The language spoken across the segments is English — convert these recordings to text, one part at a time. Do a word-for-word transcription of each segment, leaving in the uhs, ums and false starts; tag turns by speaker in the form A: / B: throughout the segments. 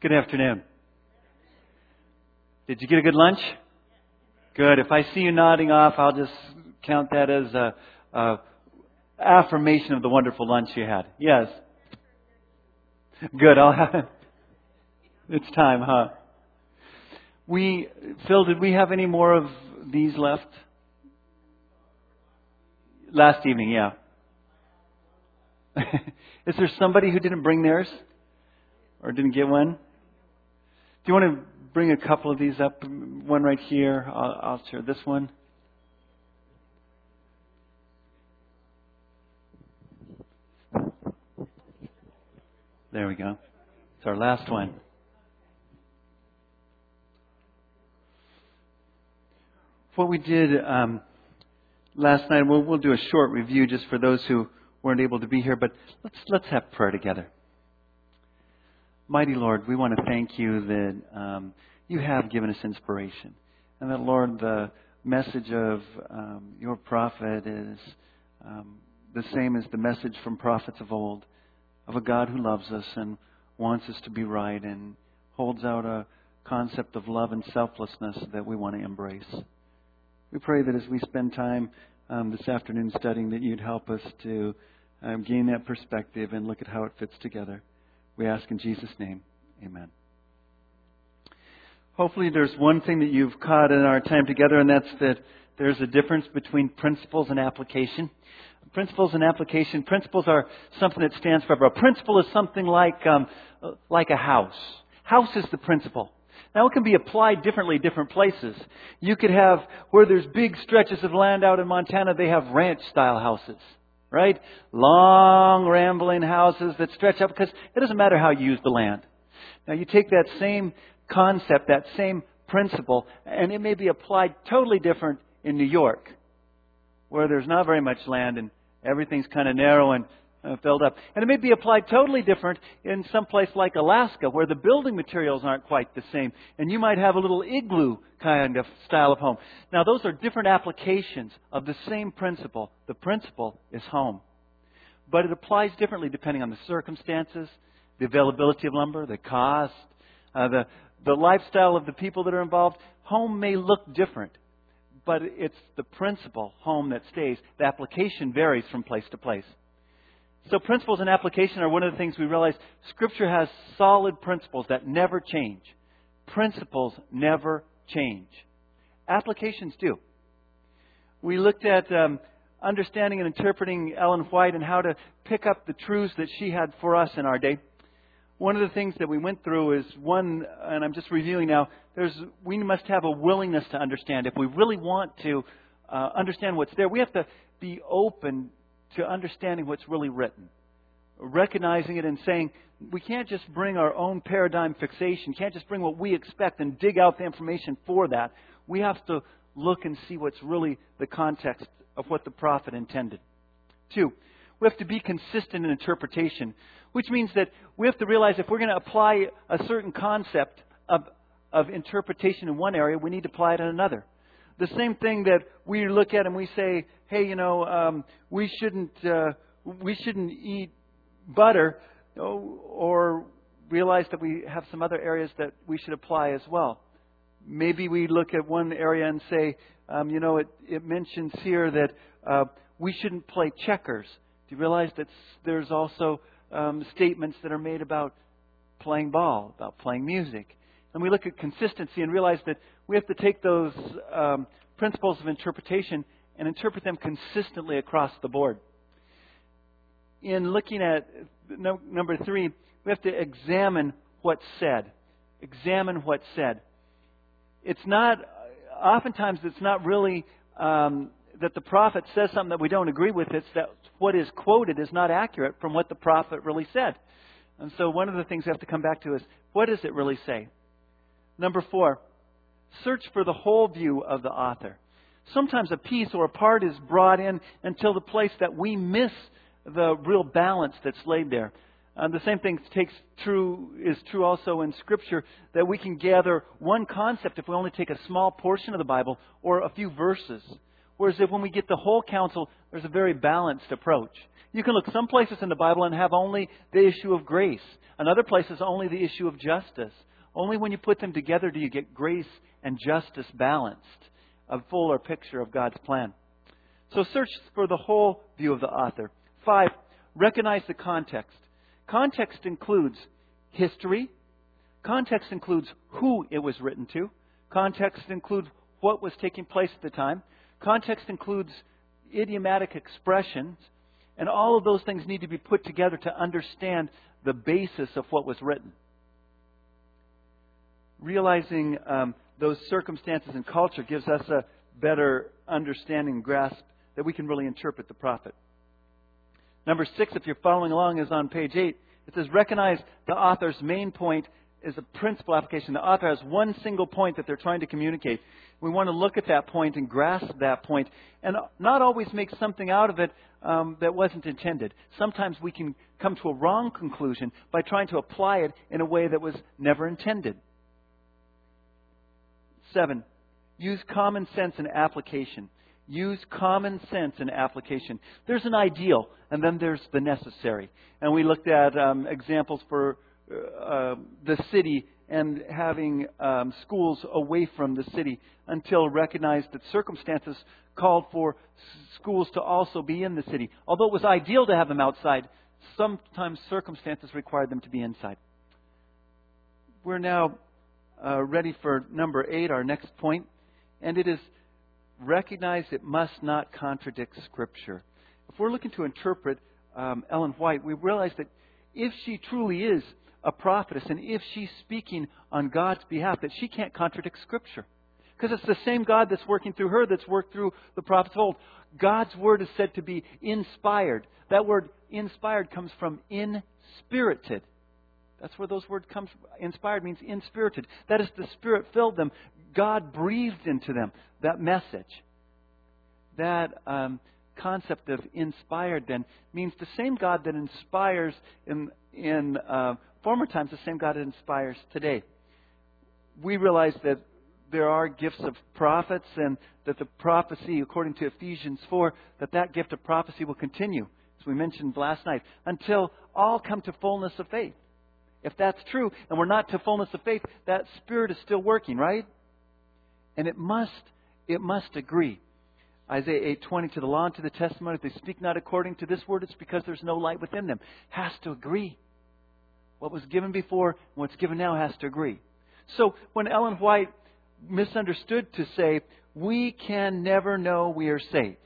A: Good afternoon. Did you get a good lunch? Good. If I see you nodding off, I'll just count that as a, a affirmation of the wonderful lunch you had. Yes. Good. I'll have, it's time, huh? We, Phil, did we have any more of these left? Last evening, yeah. Is there somebody who didn't bring theirs? Or didn't get one? Do you want to bring a couple of these up? One right here. I'll, I'll share this one. There we go. It's our last one. What we did um, last night, we'll, we'll do a short review just for those who weren't able to be here, but let's let's have prayer together. Mighty Lord, we want to thank you that um, you have given us inspiration. And that, Lord, the message of um, your prophet is um, the same as the message from prophets of old, of a God who loves us and wants us to be right and holds out a concept of love and selflessness that we want to embrace. We pray that as we spend time um, this afternoon studying, that you'd help us to um, gain that perspective and look at how it fits together. We ask in Jesus' name, amen. Hopefully there's one thing that you've caught in our time together, and that's that there's a difference between principles and application. Principles and application. Principles are something that stands forever. A principle is something like um, like a house. House is the principle. Now, it can be applied differently different places. You could have, where there's big stretches of land out in Montana, they have ranch-style houses. Right? Long, rambling houses that stretch up, because it doesn't matter how you use the land. Now, you take that same concept, that same principle, and it may be applied totally different in New York, where there's not very much land and everything's kind of narrow and uh, filled up. And it may be applied totally different in some place like Alaska, where the building materials aren't quite the same. And you might have a little igloo kind of style of home. Now, those are different applications of the same principle. The principle is home. But it applies differently depending on the circumstances, the availability of lumber, the cost, uh, the, the lifestyle of the people that are involved. Home may look different, but it's the principle, home, that stays. The application varies from place to place. So principles and application are one of the things we realize. Scripture has solid principles that never change. Principles never change. Applications do. We looked at um, understanding and interpreting Ellen White and how to pick up the truths that she had for us in our day. One of the things that we went through is one, and I'm just reviewing now, there's we must have a willingness to understand. If we really want to uh, understand what's there, we have to be open to understanding what's really written. Recognizing it and saying, we can't just bring our own paradigm fixation, can't just bring what we expect and dig out the information for that. We have to look and see what's really the context of what the prophet intended. Two, we have to be consistent in interpretation, which means that we have to realize if we're going to apply a certain concept of, of interpretation in one area, we need to apply it in another. The same thing that we look at and we say, hey, you know, um, we shouldn't uh, we shouldn't eat butter, or realize that we have some other areas that we should apply as well. Maybe we look at one area and say, um, you know, it, it mentions here that uh, we shouldn't play checkers. Do you realize that there's also um, statements that are made about playing ball, about playing music? And we look at consistency and realize that we have to take those um, principles of interpretation and interpret them consistently across the board. In looking at no, number three, we have to examine what's said. Examine what's said. It's not, oftentimes it's not really um, that the prophet says something that we don't agree with. It's that what is quoted is not accurate from what the prophet really said. And so one of the things we have to come back to is, what does it really say? Number four, search for the whole view of the author. Sometimes a piece or a part is brought in until the place that we miss the real balance that's laid there. Uh, the same thing takes true is true also in Scripture, that we can gather one concept if we only take a small portion of the Bible or a few verses. Whereas if when we get the whole counsel, there's a very balanced approach. You can look some places in the Bible and have only the issue of grace. In other places, only the issue of justice. Only when you put them together do you get grace and justice balanced, a fuller picture of God's plan. So search for the whole view of the author. Five, recognize the context. Context includes history. Context includes who it was written to. Context includes what was taking place at the time. Context includes idiomatic expressions. And all of those things need to be put together to understand the basis of what was written. Realizing um, those circumstances and culture gives us a better understanding and grasp that we can really interpret the prophet. Number six, if you're following along, is on page eight. It says, recognize the author's main point is a principal application. The author has one single point that they're trying to communicate. We want to look at that point and grasp that point and not always make something out of it um, that wasn't intended. Sometimes we can come to a wrong conclusion by trying to apply it in a way that was never intended. Seven, use common sense in application. Use common sense in application. There's an ideal, and then there's the necessary. And we looked at um, examples for uh, the city and having um, schools away from the city until recognized that circumstances called for schools to also be in the city. Although it was ideal to have them outside, sometimes circumstances required them to be inside. We're now uh, ready for number eight, our next point, and it is recognize it must not contradict Scripture. If we're looking to interpret um, Ellen White, we realize that if she truly is a prophetess and if she's speaking on God's behalf, that she can't contradict Scripture. Because it's the same God that's working through her that's worked through the prophets of old. God's Word is said to be inspired. That word inspired comes from inspirited. That's where those words come from. Inspired means inspirited. That is, the Spirit filled them. God breathed into them that message. That um, concept of inspired then means the same God that inspires in in uh, former times, the same God that inspires today. We realize that there are gifts of prophets and that the prophecy, according to Ephesians four, that that gift of prophecy will continue, as we mentioned last night, until all come to fullness of faith. If that's true, and we're not to fullness of faith, that Spirit is still working, right? And it must, it must agree. Isaiah eight twenty, to the law and to the testimony, if they speak not according to this word, it's because there's no light within them. Has to agree. What was given before and what's given now has to agree. So when Ellen White misunderstood to say, we can never know we are saved.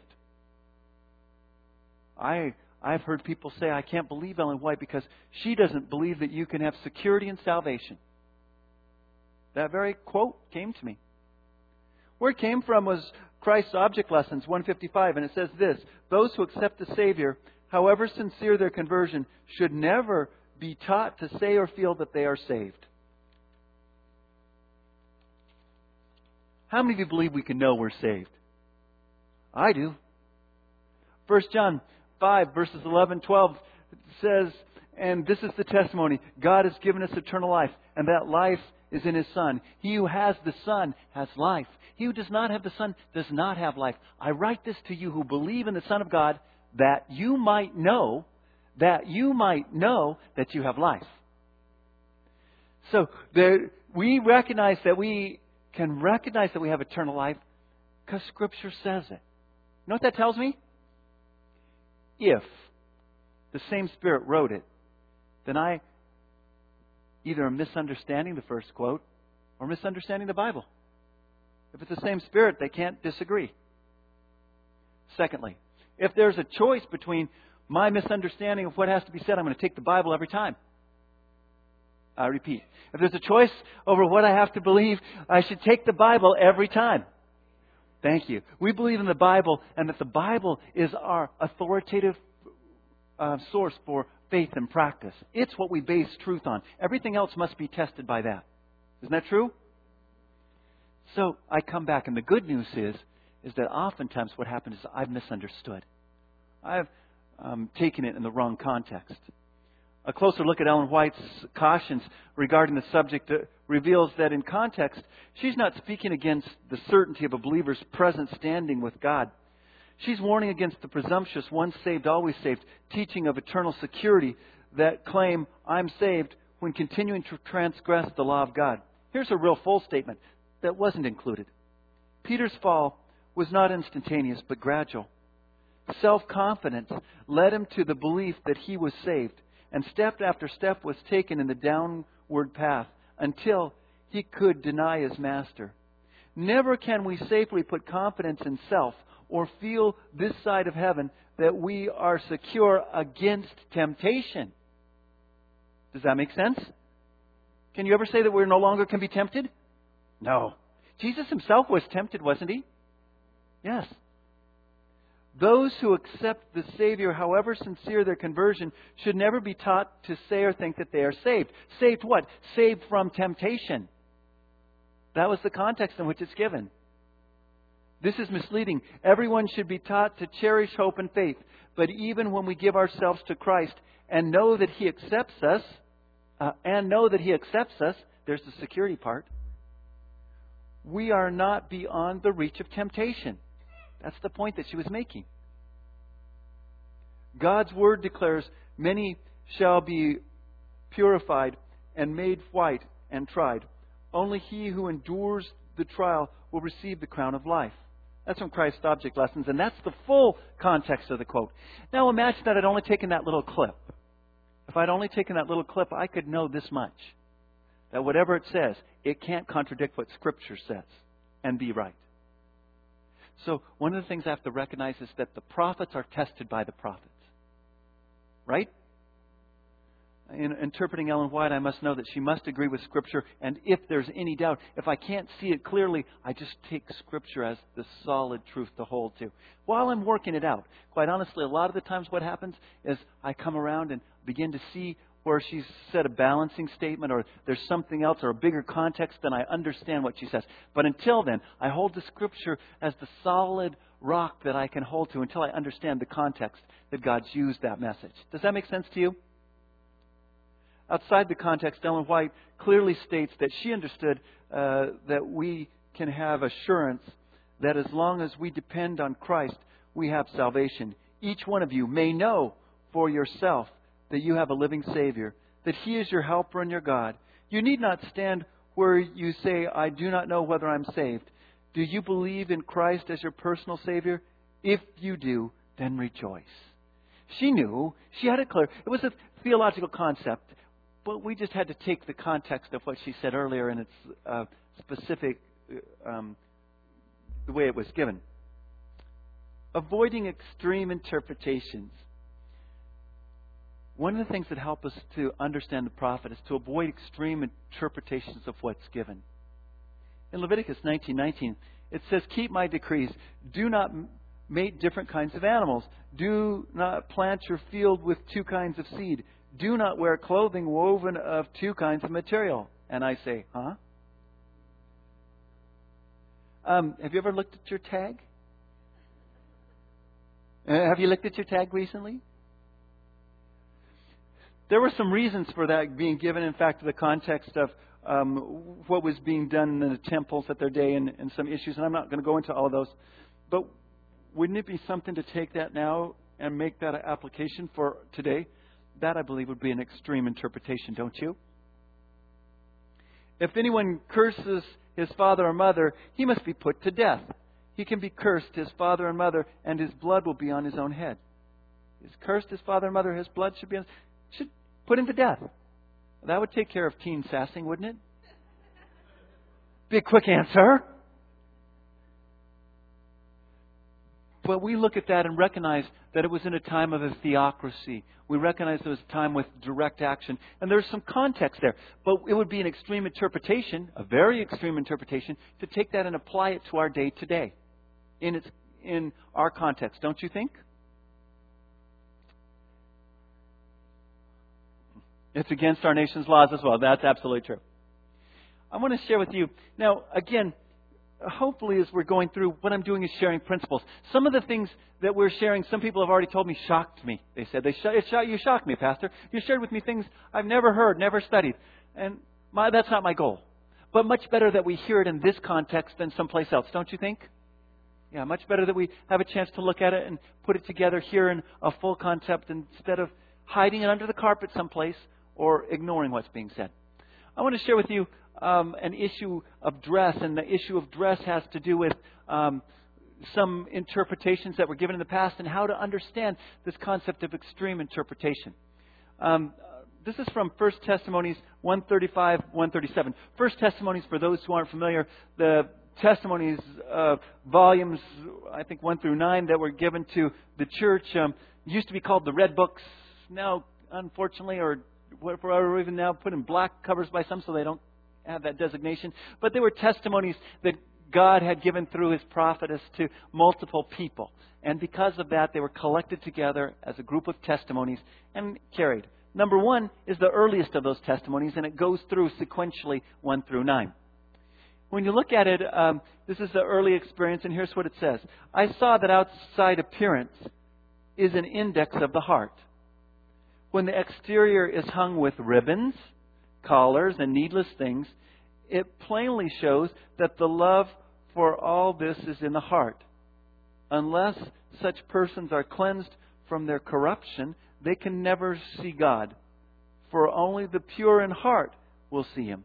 A: I, I've heard people say, I can't believe Ellen White because she doesn't believe that you can have security in salvation. That very quote came to me. Where it came from was Christ's Object Lessons, one fifty-five, and it says this: those who accept the Savior, however sincere their conversion, should never be taught to say or feel that they are saved. How many of you believe we can know we're saved? I do. First John five, verses eleven, twelve says, and this is the testimony, God has given us eternal life, and that life is in His Son. He who has the Son has life. He who does not have the Son does not have life. I write this to you who believe in the Son of God, that you might know, that you might know that you have life. So there, we recognize that we can recognize that we have eternal life because Scripture says it. You know what that tells me? If the same Spirit wrote it, then I either am misunderstanding the first quote or misunderstanding the Bible. If it's the same Spirit, they can't disagree. Secondly, if there's a choice between my misunderstanding of what has to be said, I'm going to take the Bible every time. I repeat, if there's a choice over what I have to believe, I should take the Bible every time. Thank you. We believe in the Bible and that the Bible is our authoritative uh, source for faith and practice. It's what we base truth on. Everything else must be tested by that. Isn't that true? So I come back, and the good news is, is that oftentimes what happens is I've misunderstood. I've um, taken it in the wrong context. A closer look at Ellen White's cautions regarding the subject reveals that in context, she's not speaking against the certainty of a believer's present standing with God. She's warning against the presumptuous, once saved, always saved, teaching of eternal security that claim, I'm saved, when continuing to transgress the law of God. Here's a real full statement that wasn't included. Peter's fall was not instantaneous, but gradual. Self-confidence led him to the belief that he was saved, and step after step was taken in the downward path until he could deny his master. Never can we safely put confidence in self or feel this side of heaven that we are secure against temptation. Does that make sense? Can you ever say that we no longer can be tempted? No. Jesus himself was tempted, wasn't he? Yes. Those who accept the Savior, however sincere their conversion, should never be taught to say or think that they are saved. Saved what? Saved from temptation. That was the context in which it's given. This is misleading. Everyone should be taught to cherish hope and faith. But even when we give ourselves to Christ and know that He accepts us, uh, and know that He accepts us, there's the security part, we are not beyond the reach of temptation. That's the point that she was making. God's Word declares, many shall be purified and made white and tried. Only he who endures the trial will receive the crown of life. That's from Christ's Object Lessons, and that's the full context of the quote. Now imagine that I'd only taken that little clip. If I'd only taken that little clip, I could know this much. That whatever it says, it can't contradict what Scripture says and be right. So one of the things I have to recognize is that the prophets are tested by the prophets. Right? In interpreting Ellen White, I must know that she must agree with Scripture. And if there's any doubt, if I can't see it clearly, I just take Scripture as the solid truth to hold to. While I'm working it out, quite honestly, a lot of the times what happens is I come around and begin to see where she's said a balancing statement or there's something else or a bigger context, then I understand what she says. But until then, I hold the Scripture as the solid rock that I can hold to until I understand the context that God's used that message. Does that make sense to you? Outside the context, Ellen White clearly states that she understood uh, that we can have assurance that as long as we depend on Christ, we have salvation. Each one of you may know for yourself that you have a living Savior, that He is your helper and your God. You need not stand where you say, I do not know whether I'm saved. Do you believe in Christ as your personal Savior? If you do, then rejoice. She knew. She had it clear. It was a theological concept. But we just had to take the context of what she said earlier and its uh, specific, um, the way it was given. Avoiding extreme interpretations. One of the things that help us to understand the prophet is to avoid extreme interpretations of what's given. In Leviticus nineteen nineteen, it says, keep my decrees. Do not mate different kinds of animals. Do not plant your field with two kinds of seed. Do not wear clothing woven of two kinds of material. And I say, huh? Um, have you ever looked at your tag? Uh, have you looked at your tag recently? There were some reasons for that being given. In fact, the context of um, what was being done in the temples at their day and, and some issues. And I'm not going to go into all of those. But wouldn't it be something to take that now and make that an application for today? That, I believe, would be an extreme interpretation, don't you? If anyone curses his father or mother, he must be put to death. He can be cursed, his father and mother, and his blood will be on his own head. He's cursed his father and mother, his blood should be on, should put him to death. That would take care of teen sassing, wouldn't it? Be a quick answer. But we look at that and recognize that it was in a time of a theocracy. We recognize it was a time with direct action. And there's some context there. But it would be an extreme interpretation, a very extreme interpretation, to take that and apply it to our day today. In its, in our context, don't you think? It's against our nation's laws as well. That's absolutely true. I want to share with you. Now, again, hopefully, as we're going through, what I'm doing is sharing principles. Some of the things that we're sharing, some people have already told me, shocked me. They said, they sh- it sh- you shocked me, Pastor. You shared with me things I've never heard, never studied. And my, that's not my goal. But much better that we hear it in this context than someplace else, don't you think? Yeah, much better that we have a chance to look at it and put it together here in a full concept instead of hiding it under the carpet someplace or ignoring what's being said. I want to share with you um, an issue of dress, and the issue of dress has to do with um, some interpretations that were given in the past and how to understand this concept of extreme interpretation. Um, this is from First Testimonies one thirty-five, one thirty-seven. First Testimonies, for those who aren't familiar, the testimonies, uh, volumes, I think one through nine, that were given to the church, um, used to be called the Red Books. Now, unfortunately, or whatever, even now put in black covers by some, so they don't have that designation. But they were testimonies that God had given through His prophetess to multiple people. And because of that, they were collected together as a group of testimonies and carried. Number one is the earliest of those testimonies, and it goes through sequentially one through nine. When you look at it, um, this is the early experience, and here's what it says. I saw that outside appearance is an index of the heart. When the exterior is hung with ribbons, collars, and needless things, it plainly shows that the love for all this is in the heart. Unless such persons are cleansed from their corruption, they can never see God, for only the pure in heart will see Him.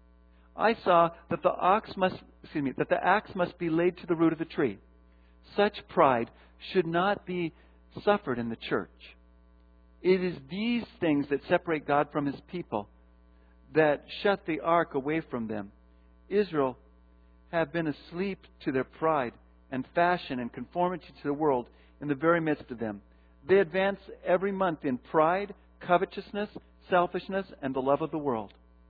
A: I saw that the ox must, excuse me, that the axe must be laid to the root of the tree. Such pride should not be suffered in the church. It is these things that separate God from His people, that shut the ark away from them. Israel have been asleep to their pride and fashion and conformity to the world in the very midst of them. They advance every month in pride, covetousness, selfishness, and the love of the world.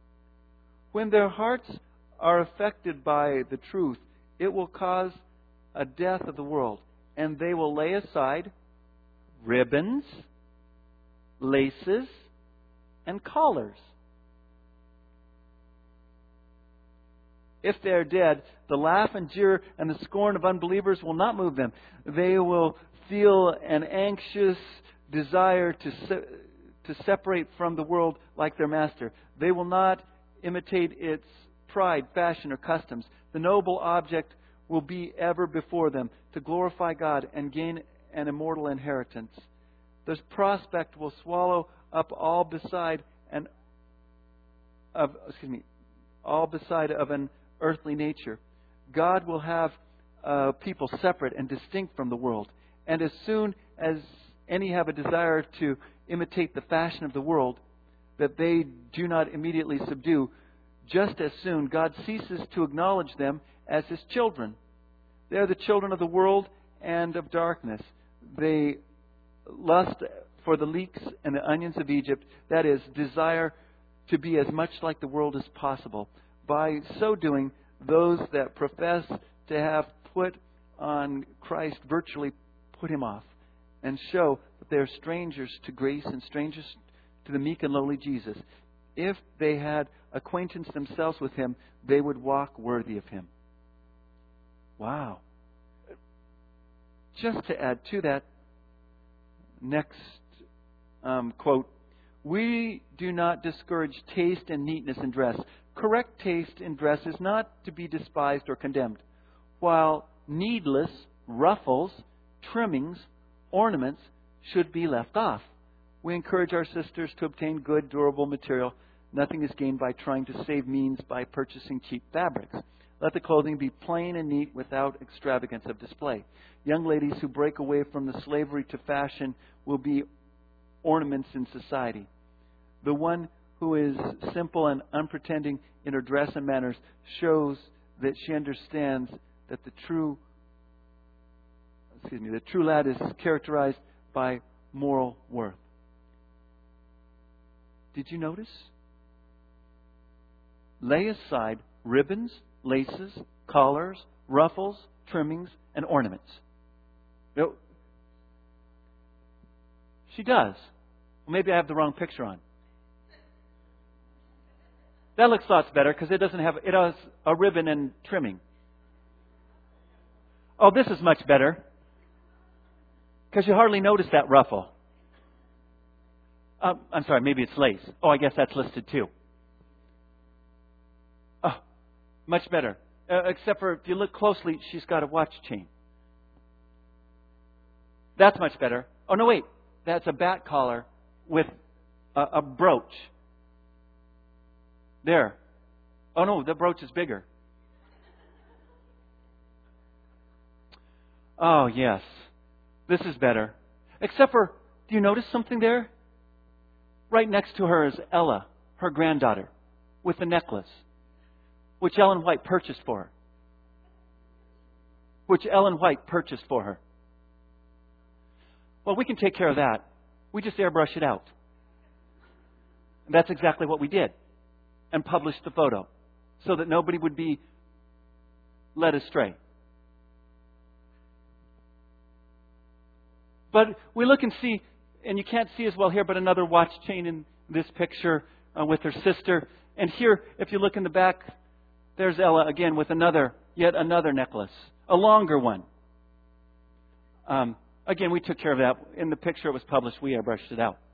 A: When their hearts are affected by the truth, it will cause a death of the world, and they will lay aside ribbons, laces, and collars. If they are dead, the laugh and jeer and the scorn of unbelievers will not move them. They will feel an anxious desire to se- to separate from the world like their master. They will not imitate its pride, fashion, or customs. The noble object will be ever before them to glorify God and gain an immortal inheritance. This prospect will swallow up all beside an of excuse me, all beside of an earthly nature. God will have uh, people separate and distinct from the world. And as soon as any have a desire to imitate the fashion of the world, that they do not immediately subdue, just as soon God ceases to acknowledge them as His children. They are the children of the world and of darkness. They lust for the leeks and the onions of Egypt, that is, desire to be as much like the world as possible. By so doing, those that profess to have put on Christ virtually put Him off and show that they are strangers to grace and strangers to the meek and lowly Jesus. If they had acquaintance themselves with Him, they would walk worthy of Him. Wow. Just to add to that, next um, quote, we do not discourage taste and neatness in dress. Correct taste in dress is not to be despised or condemned, while needless ruffles, trimmings, ornaments should be left off. We encourage our sisters to obtain good, durable material. Nothing is gained by trying to save means by purchasing cheap fabrics. Let the clothing be plain and neat without extravagance of display. Young ladies who break away from the slavery to fashion will be ornaments in society. The one who is simple and unpretending in her dress and manners shows that she understands that the true, excuse me, the true lad is characterized by moral worth. Did you notice? Lay aside ribbons, laces, collars, ruffles, trimmings, and ornaments. No, she does. Well, maybe I have the wrong picture on. That looks lots better because it doesn't have, it has a ribbon and trimming. Oh, this is much better because you hardly notice that ruffle. Uh, I'm sorry, maybe it's lace. Oh, I guess that's listed too. Oh, much better. Uh, except for if you look closely, she's got a watch chain. That's much better. Oh, no, wait. That's a bat collar with a, a brooch. There. Oh, no, the brooch is bigger. Oh, yes. This is better. Except for, do you notice something there? Right next to her is Ella, her granddaughter, with the necklace, which Ellen White purchased for her. Which Ellen White purchased for her. Well, we can take care of that. We just airbrush it out. And that's exactly what we did. And published the photo. So that nobody would be led astray. But we look and see, and you can't see as well here, but another watch chain in this picture uh, with her sister. And here, if you look in the back, there's Ella again with another, yet another necklace. A longer one. Um, again, we took care of that. In the picture it was published, we airbrushed it out.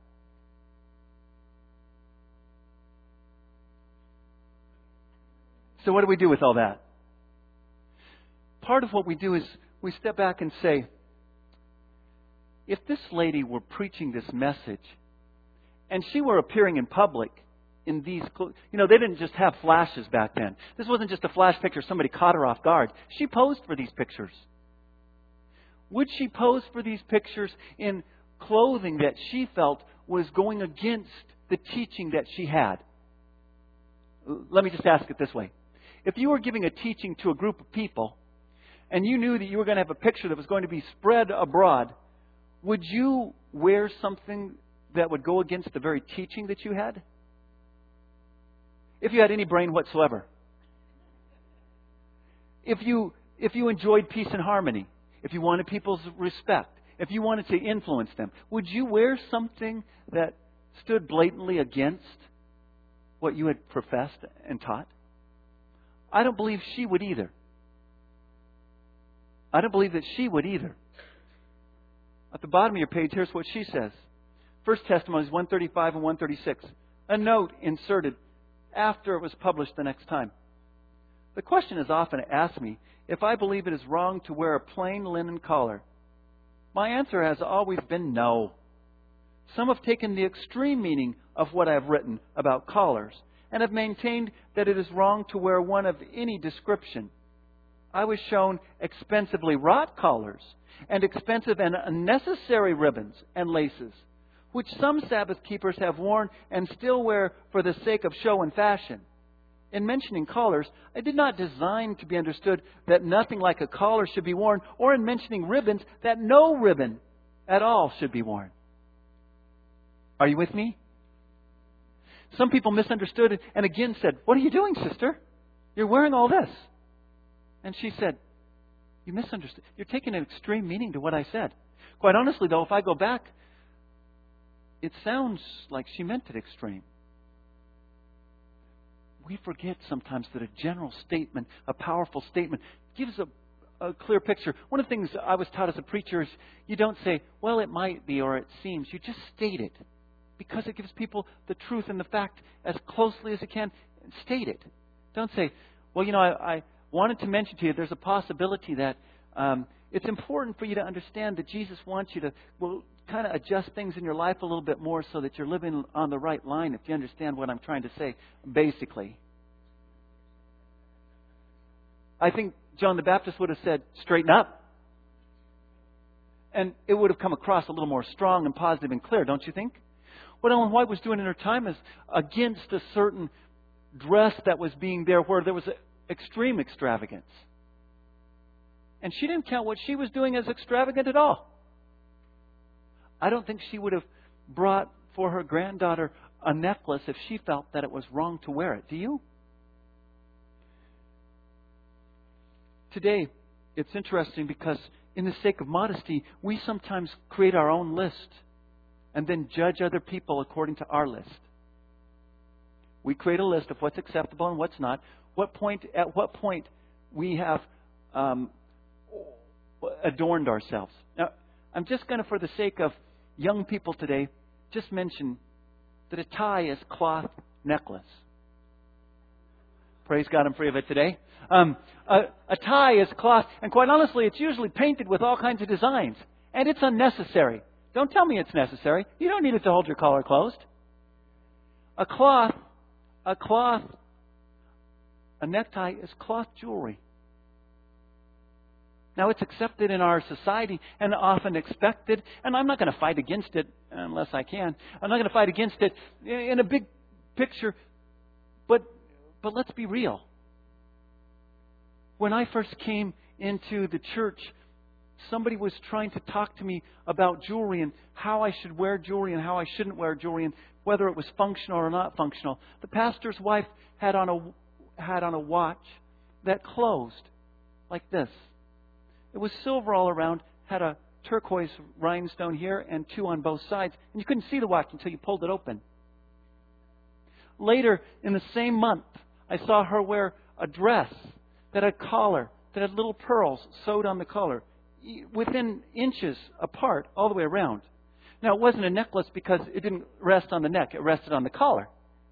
A: So what do we do with all that? Part of what we do is we step back and say, if this lady were preaching this message and she were appearing in public in these, you know, they didn't just have flashes back then. This wasn't just a flash picture, somebody caught her off guard. She posed for these pictures. Would she pose for these pictures in clothing that she felt was going against the teaching that she had? Let me just ask it this way. If you were giving a teaching to a group of people and you knew that you were going to have a picture that was going to be spread abroad, would you wear something that would go against the very teaching that you had? If you had any brain whatsoever. If you if you enjoyed peace and harmony, if you wanted people's respect, if you wanted to influence them, would you wear something that stood blatantly against what you had professed and taught? I don't believe she would either. I don't believe that she would either. At the bottom of your page, here's what she says. First Testimonies one thirty-five and one thirty-six. A note inserted after it was published the next time. The question is often asked me if I believe it is wrong to wear a plain linen collar. My answer has always been no. Some have taken the extreme meaning of what I have written about collars and have maintained that it is wrong to wear one of any description. I was shown expensively wrought collars and expensive and unnecessary ribbons and laces, which some Sabbath keepers have worn and still wear for the sake of show and fashion. In mentioning collars, I did not design to be understood that nothing like a collar should be worn, or in mentioning ribbons, that no ribbon at all should be worn. Are you with me? Some people misunderstood it and again said, "What are you doing, sister? You're wearing all this." And she said, "You misunderstood. You're taking an extreme meaning to what I said." Quite honestly, though, if I go back, it sounds like she meant it extreme. We forget sometimes that a general statement, a powerful statement, gives a, a clear picture. One of the things I was taught as a preacher is you don't say, "Well, it might be," or "it seems." You just state it. Because it gives people the truth and the fact as closely as it can. State it. Don't say, "Well, you know, I, I wanted to mention to you there's a possibility that um, it's important for you to understand that Jesus wants you to, well, kind of adjust things in your life a little bit more so that you're living on the right line," if you understand what I'm trying to say, basically. I think John the Baptist would have said, "Straighten up." And it would have come across a little more strong and positive and clear, don't you think? What Ellen White was doing in her time is against a certain dress that was being there where there was extreme extravagance. And she didn't count what she was doing as extravagant at all. I don't think she would have brought for her granddaughter a necklace if she felt that it was wrong to wear it. Do you? Today, it's interesting because in the sake of modesty, we sometimes create our own list and then judge other people according to our list. We create a list of what's acceptable and what's not. What point, at what point we have um, adorned ourselves. Now, I'm just going to, for the sake of young people today, just mention that a tie is cloth necklace. Praise God, I'm free of it today. Um, a, a tie is cloth, and quite honestly, it's usually painted with all kinds of designs. And it's unnecessary. Don't tell me it's necessary. You don't need it to hold your collar closed. A cloth, a cloth, a necktie is cloth jewelry. Now, it's accepted in our society and often expected, and I'm not going to fight against it unless I can. I'm not going to fight against it in a big picture, but but let's be real. When I first came into the church, somebody was trying to talk to me about jewelry and how I should wear jewelry and how I shouldn't wear jewelry and whether it was functional or not functional. The pastor's wife had on a had on a watch that closed like this. It was silver all around, had a turquoise rhinestone here and two on both sides, and you couldn't see the watch until you pulled it open. Later, in the same month, I saw her wear a dress that had a collar, that had little pearls sewed on the collar, within inches apart, all the way around. Now, it wasn't a necklace because it didn't rest on the neck, it rested on the collar.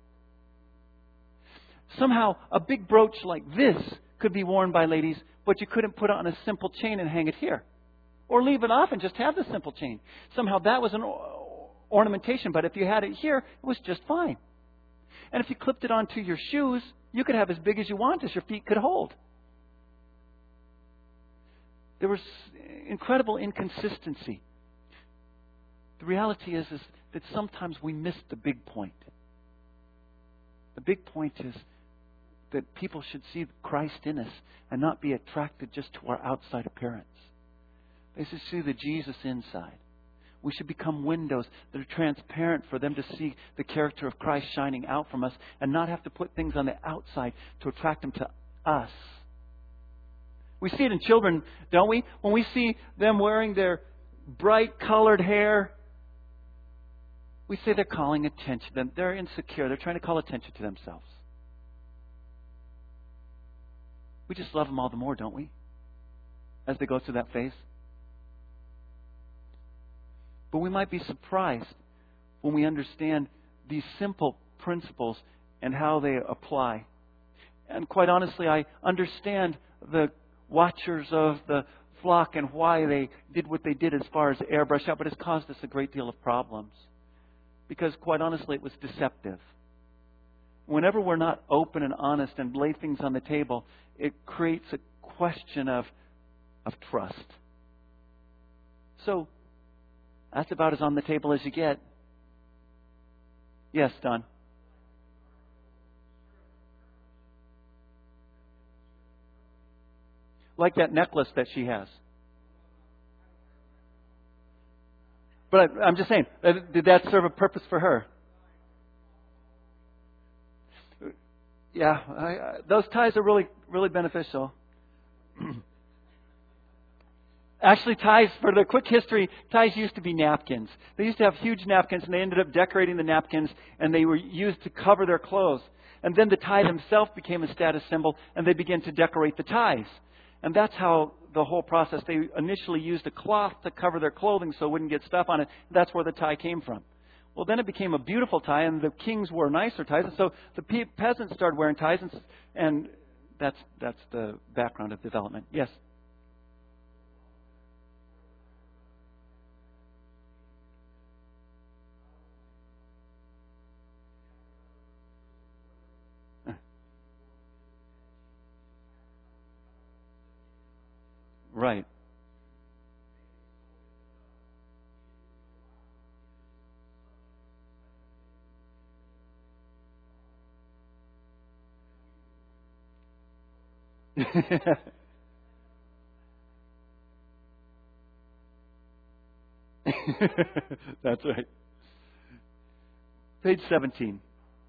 A: Somehow, a big brooch like this could be worn by ladies, but you couldn't put it on a simple chain and hang it here. Or leave it off and just have the simple chain. Somehow that was an ornamentation, but if you had it here, it was just fine. And if you clipped it onto your shoes, you could have as big as you want as your feet could hold. There was incredible inconsistency. The reality is, is that sometimes we miss the big point. The big point is that people should see Christ in us and not be attracted just to our outside appearance. They should see the Jesus inside. We should become windows that are transparent for them to see the character of Christ shining out from us and not have to put things on the outside to attract them to us. We see it in children, don't we? When we see them wearing their bright colored hair, we say they're calling attention to them. They're insecure. They're trying to call attention to themselves. We just love them all the more, don't we? As they go through that phase. But we might be surprised when we understand these simple principles and how they apply. And quite honestly, I understand the watchers of the flock and why they did what they did as far as airbrush out, but it's caused us a great deal of problems. Because quite honestly, it was deceptive. Whenever we're not open and honest and lay things on the table, it creates a question of, of trust. So, that's about as on the table as you get. Yes, Don. Like that necklace that she has. But I, I'm just saying, did that serve a purpose for her? Yeah, I, I, those ties are really, really beneficial. Actually, ties, for the quick history, ties used to be napkins. They used to have huge napkins, and they ended up decorating the napkins, and they were used to cover their clothes. And then the tie themselves became a status symbol, and they began to decorate the ties. And that's how the whole process, they initially used a cloth to cover their clothing so it wouldn't get stuff on it. That's where the tie came from. Well, then it became a beautiful tie, and the kings wore nicer ties. And so the pe- peasants started wearing ties, and, and that's that's the background of development. Yes? Right. That's right. Page seventeen.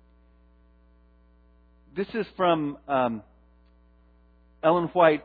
A: This is from um, Ellen White,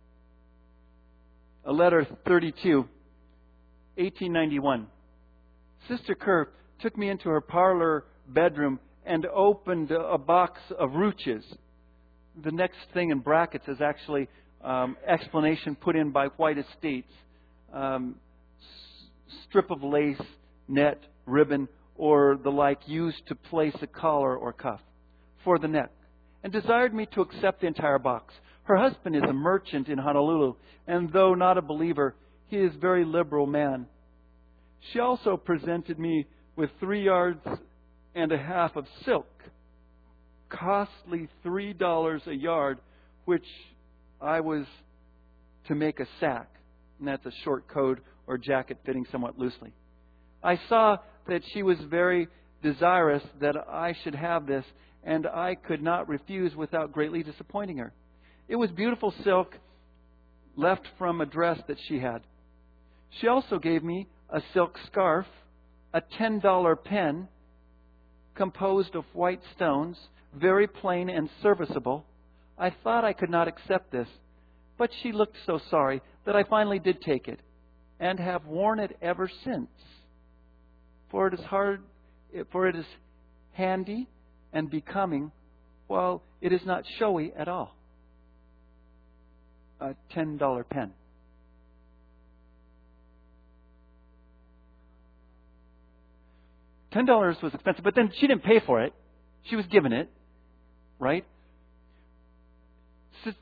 A: a letter thirty-two, eighteen ninety-one. Sister Kerr took me into her parlor bedroom and opened a box of ruches. The next thing in brackets is actually um, explanation put in by White Estates. Um, s- strip of lace, net, ribbon, or the like used to place a collar or cuff for the neck, and desired me to accept the entire box. Her husband is a merchant in Honolulu, and though not a believer, He is a very liberal man. She also presented me with three yards and a half of silk, costly three dollars a yard, which I was to make a sack, and that's a short coat or jacket fitting somewhat loosely. I saw that she was very desirous that I should have this, and I could not refuse without greatly disappointing her. It was beautiful silk left from a dress that she had. She also gave me a silk scarf, a ten dollar pen composed of white stones, very plain and serviceable. I thought I could not accept this, but she looked so sorry that I finally did take it, and have worn it ever since. For it is hard, for it is handy and becoming, while it is not showy at all. A ten dollar pen. ten dollars was expensive, but then she didn't pay for it. She was given it, right? Sis,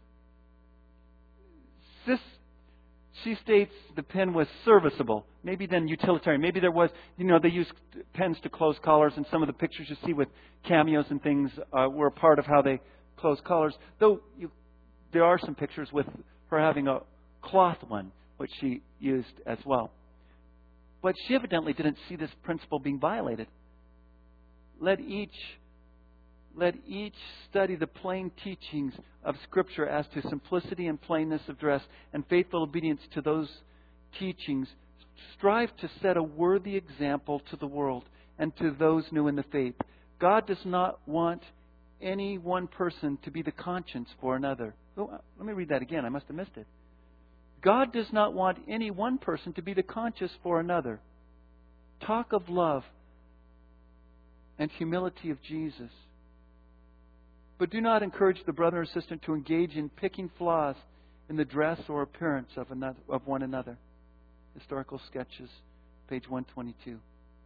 A: sis, she states the pen was serviceable, maybe then utilitarian. Maybe there was, you know, they used pens to close collars, and some of the pictures you see with cameos and things uh, were a part of how they closed collars. Though you, there are some pictures with her having a cloth one, which she used as well. But she evidently didn't see this principle being violated. Let each, let each study the plain teachings of Scripture as to simplicity and plainness of dress and faithful obedience to those teachings. Strive to set a worthy example to the world and to those new in the faith. God does not want any one person to be the conscience for another. Oh, let me read that again. I must have missed it. God does not want any one person to be the conscience for another. Talk of love and humility of Jesus. But do not encourage the brother or sister to engage in picking flaws in the dress or appearance of another, of one another. Historical Sketches, page one twenty-two.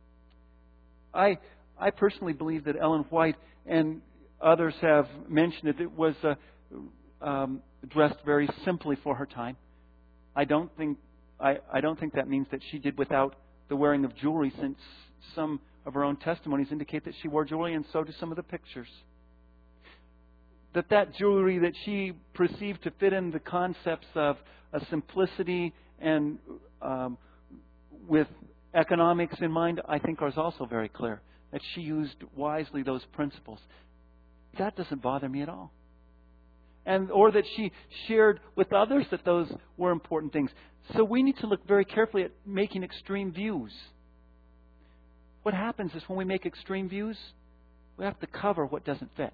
A: I I personally believe that Ellen White and others have mentioned it. It was uh, um, dressed very simply for her time. I don't think I, I don't think that means that she did without the wearing of jewelry, since some of her own testimonies indicate that she wore jewelry, and so do some of the pictures. That that jewelry that she perceived to fit in the concepts of a simplicity and um, with economics in mind, I think is also very clear. That she used wisely those principles. That doesn't bother me at all. And or that she shared with others that those were important things. So we need to look very carefully at making extreme views. What happens is when we make extreme views, we have to cover what doesn't fit.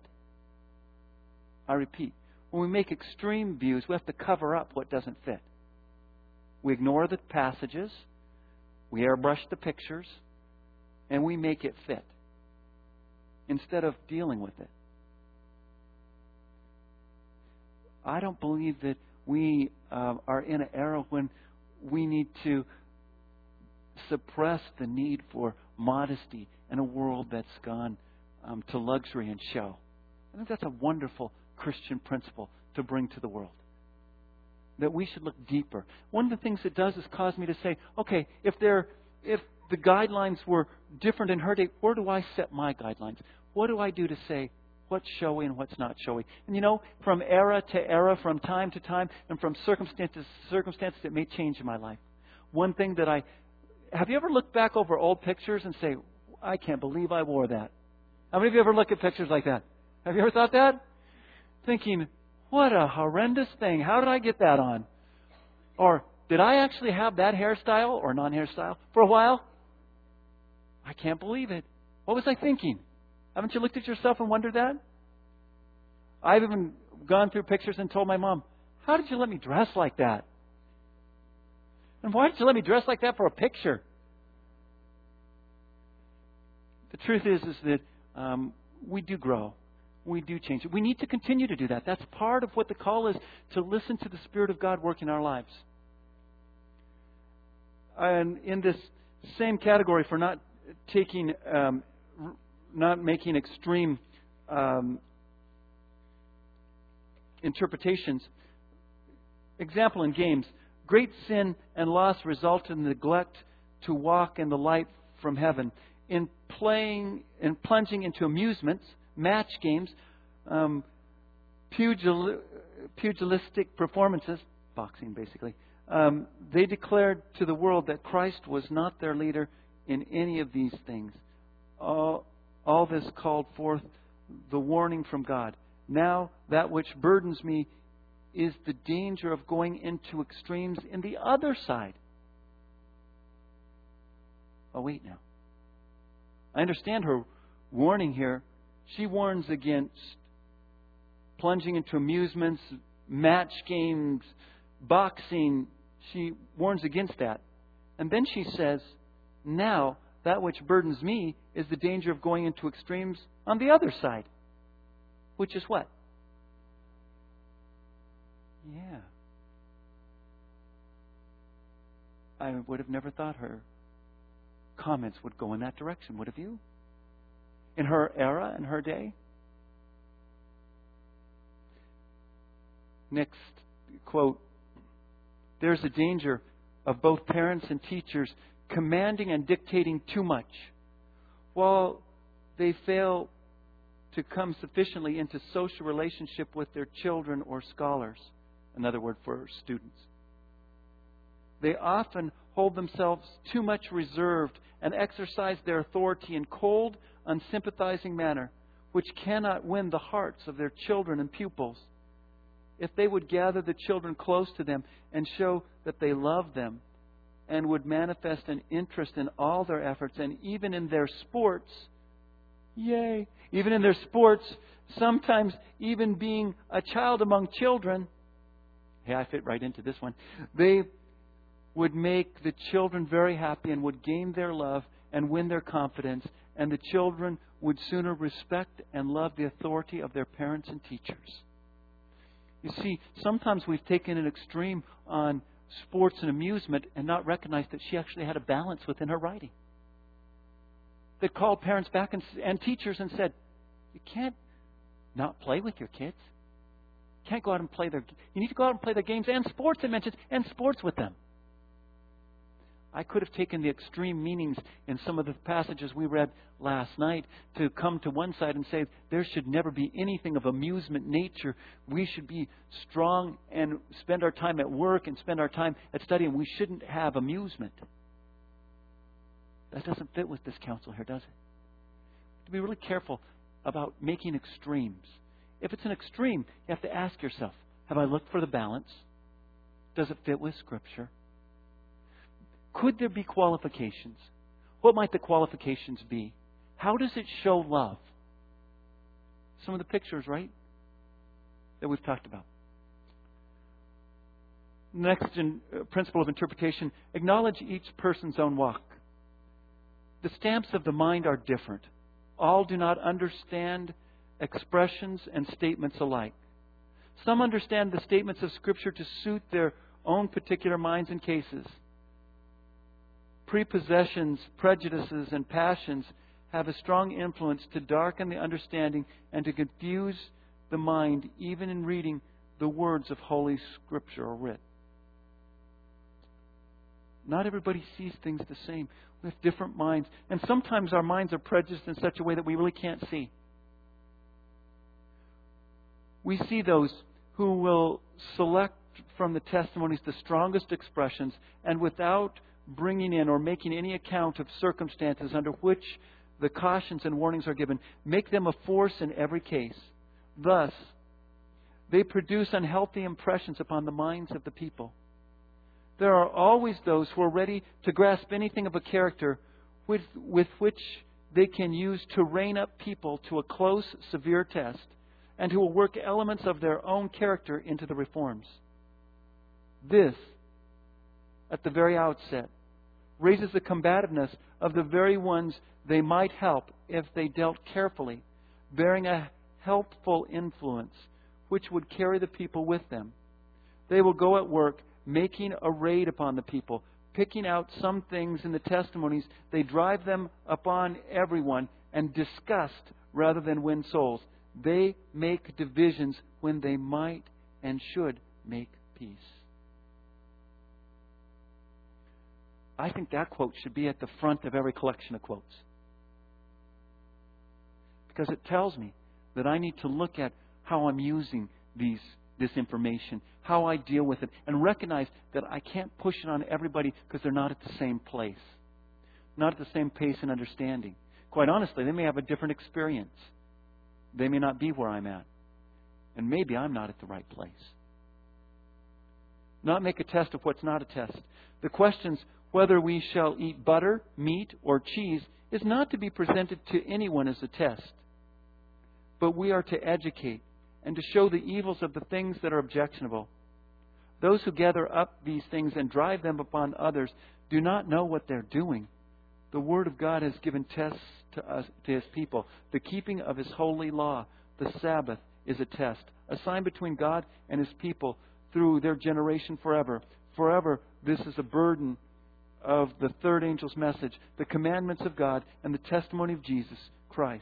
A: I repeat, when we make extreme views, we have to cover up what doesn't fit. We ignore the passages, we airbrush the pictures, and we make it fit instead of dealing with it. I don't believe that we uh, are in an era when we need to suppress the need for modesty in a world that's gone um, to luxury and show. I think that's a wonderful Christian principle to bring to the world. That we should look deeper. One of the things it does is cause me to say, okay, if there, if the guidelines were different in her day, where do I set my guidelines? What do I do to say what's showy and what's not showy? And you know, from era to era, from time to time, and from circumstances to circumstances, it may change in my life. One thing that I... Have you ever looked back over old pictures and say, I can't believe I wore that? How many of you ever look at pictures like that? Have you ever thought that? Thinking, what a horrendous thing. How did I get that on? Or, did I actually have that hairstyle or non-hairstyle for a while? I can't believe it. What was I thinking? Haven't you looked at yourself and wondered that? I've even gone through pictures and told my mom, how did you let me dress like that? And why did you let me dress like that for a picture? The truth is, is that um, we do grow. We do change. We need to continue to do that. That's part of what the call is, to listen to the Spirit of God work in our lives. And in this same category for not taking, um, not making extreme um, interpretations, example in games, Great sin and loss result in neglect to walk in the light from heaven. In playing, in plunging into amusements, match games, um, pugil, pugilistic performances, boxing basically, um, they declared to the world that Christ was not their leader in any of these things. All, all this called forth the warning from God. Now that which burdens me is the danger of going into extremes in the other side. Oh, wait now. I understand her warning here. She warns against plunging into amusements, match games, boxing. She warns against that. And then she says, now that which burdens me is the danger of going into extremes on the other side. Which is what? Yeah. I would have never thought her comments would go in that direction, would have you? In her era, in her day? Next quote. There's a danger of both parents and teachers commanding and dictating too much, while they fail to come sufficiently into social relationship with their children or scholars. Another word for students. They often hold themselves too much reserved and exercise their authority in cold, unsympathizing manner, which cannot win the hearts of their children and pupils. If they would gather the children close to them and show that they love them, and would manifest an interest in all their efforts, and even in their sports, yay, even in their sports, sometimes even being a child among children, hey, I fit right into this one, they would make the children very happy and would gain their love and win their confidence, and the children would sooner respect and love the authority of their parents and teachers. You see, sometimes we've taken an extreme on sports and amusement and not recognized that she actually had a balance within her writing. That called parents back and, and teachers and said, you can't not play with your kids. You can't go out and play their... You need to go out and play their games and sports, it mentions, and sports with them. I could have taken the extreme meanings in some of the passages we read last night to come to one side and say there should never be anything of amusement nature. We should be strong and spend our time at work and spend our time at studying. We shouldn't have amusement. That doesn't fit with this counsel here, does it? To be really careful about making extremes. If it's an extreme, you have to ask yourself, have I looked for the balance? Does it fit with Scripture? Could there be qualifications? What might the qualifications be? How does it show love? Some of the pictures, right, that we've talked about. Next in, uh, principle of interpretation, acknowledge each person's own walk. The stamps of the mind are different. All do not understand expressions and statements alike. Some understand the statements of Scripture to suit their own particular minds and cases. Prepossessions, prejudices, and passions have a strong influence to darken the understanding and to confuse the mind, even in reading the words of Holy Scripture or writ. Not everybody sees things the same. We have different minds. And sometimes our minds are prejudiced in such a way that we really can't see. We see those who will select from the testimonies the strongest expressions, and without bringing in or making any account of circumstances under which the cautions and warnings are given, make them a force in every case. Thus, they produce unhealthy impressions upon the minds of the people. There are always those who are ready to grasp anything of a character with, with which they can use to rein up people to a close, severe test, and who will work elements of their own character into the reforms. This, at the very outset, raises the combativeness of the very ones they might help if they dealt carefully, bearing a helpful influence which would carry the people with them. They will go at work making a raid upon the people, picking out some things in the testimonies. They drive them upon everyone and disgust rather than win souls. They make divisions when they might and should make peace. I think that quote should be at the front of every collection of quotes. Because it tells me that I need to look at how I'm using these this information, how I deal with it, and recognize that I can't push it on everybody because they're not at the same place, not at the same pace and understanding. Quite honestly, they may have a different experience. They may not be where I'm at. And maybe I'm not at the right place. Not make a test of what's not a test. The questions whether we shall eat butter, meat, or cheese is not to be presented to anyone as a test. But we are to educate and to show the evils of the things that are objectionable. Those who gather up these things and drive them upon others do not know what they're doing. The Word of God has given tests to us, to His people. The keeping of His holy law, the Sabbath, is a test, a sign between God and His people through their generation forever. Forever, this is a burden of the third angel's message, the commandments of God and the testimony of Jesus Christ.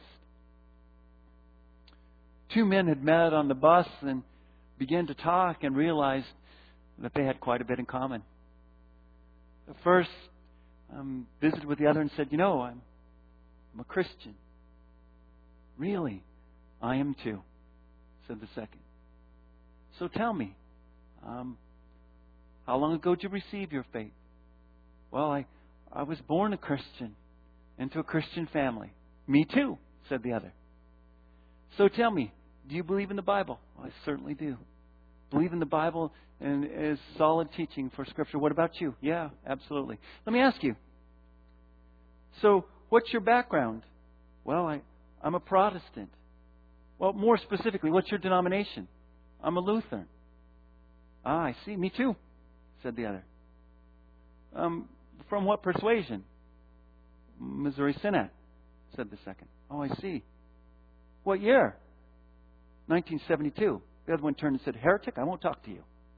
A: Two men had met on the bus and began to talk and realized that they had quite a bit in common. The first um, visited with the other and said, "You know, I'm, I'm a Christian." "Really?" "I am too," said the second. "So tell me, um, how long ago did you receive your faith?" "Well, I, I was born a Christian into a Christian family." "Me too," said the other. "So tell me, do you believe in the Bible?" "Well, I certainly do." "Believe in the Bible and is solid teaching for Scripture. What about you?" "Yeah, absolutely." "Let me ask you, so what's your background?" "Well, I, I'm a Protestant." "Well, more specifically, what's your denomination?" "I'm a Lutheran." "Ah, I see. Me too," said the other. Um, from what persuasion?" "Missouri Synod," said the second. "Oh, I see. What year?" nineteen seventy-two. The other one turned and said, "Heretic, I won't talk to you."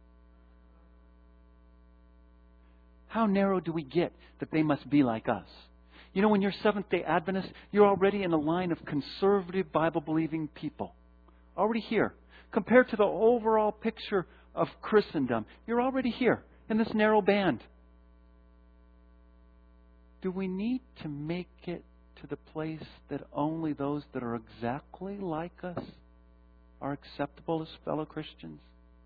A: How narrow do we get that they must be like us? You know, when you're Seventh-day Adventist, you're already in a line of conservative Bible-believing people. Already here. Compared to the overall picture of Christendom, you're already here in this narrow band. Do we need to make it to the place that only those that are exactly like us are acceptable as fellow Christians?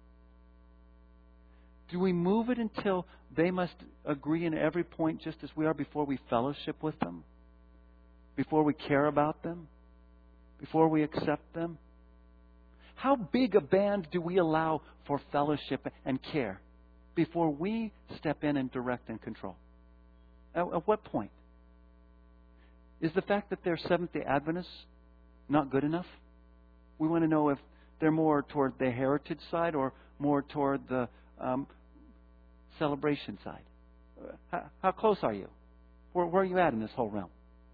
A: Do we move it until they must agree in every point just as we are before we fellowship with them? Before we care about them? Before we accept them? How big a band do we allow for fellowship and care before we step in and direct and control? At, at what point? Is the fact that they're Seventh-day Adventists not good enough? We want to know if they're more toward the heritage side or more toward the um, celebration side. How, how close are you? Where, where are you at in this whole realm?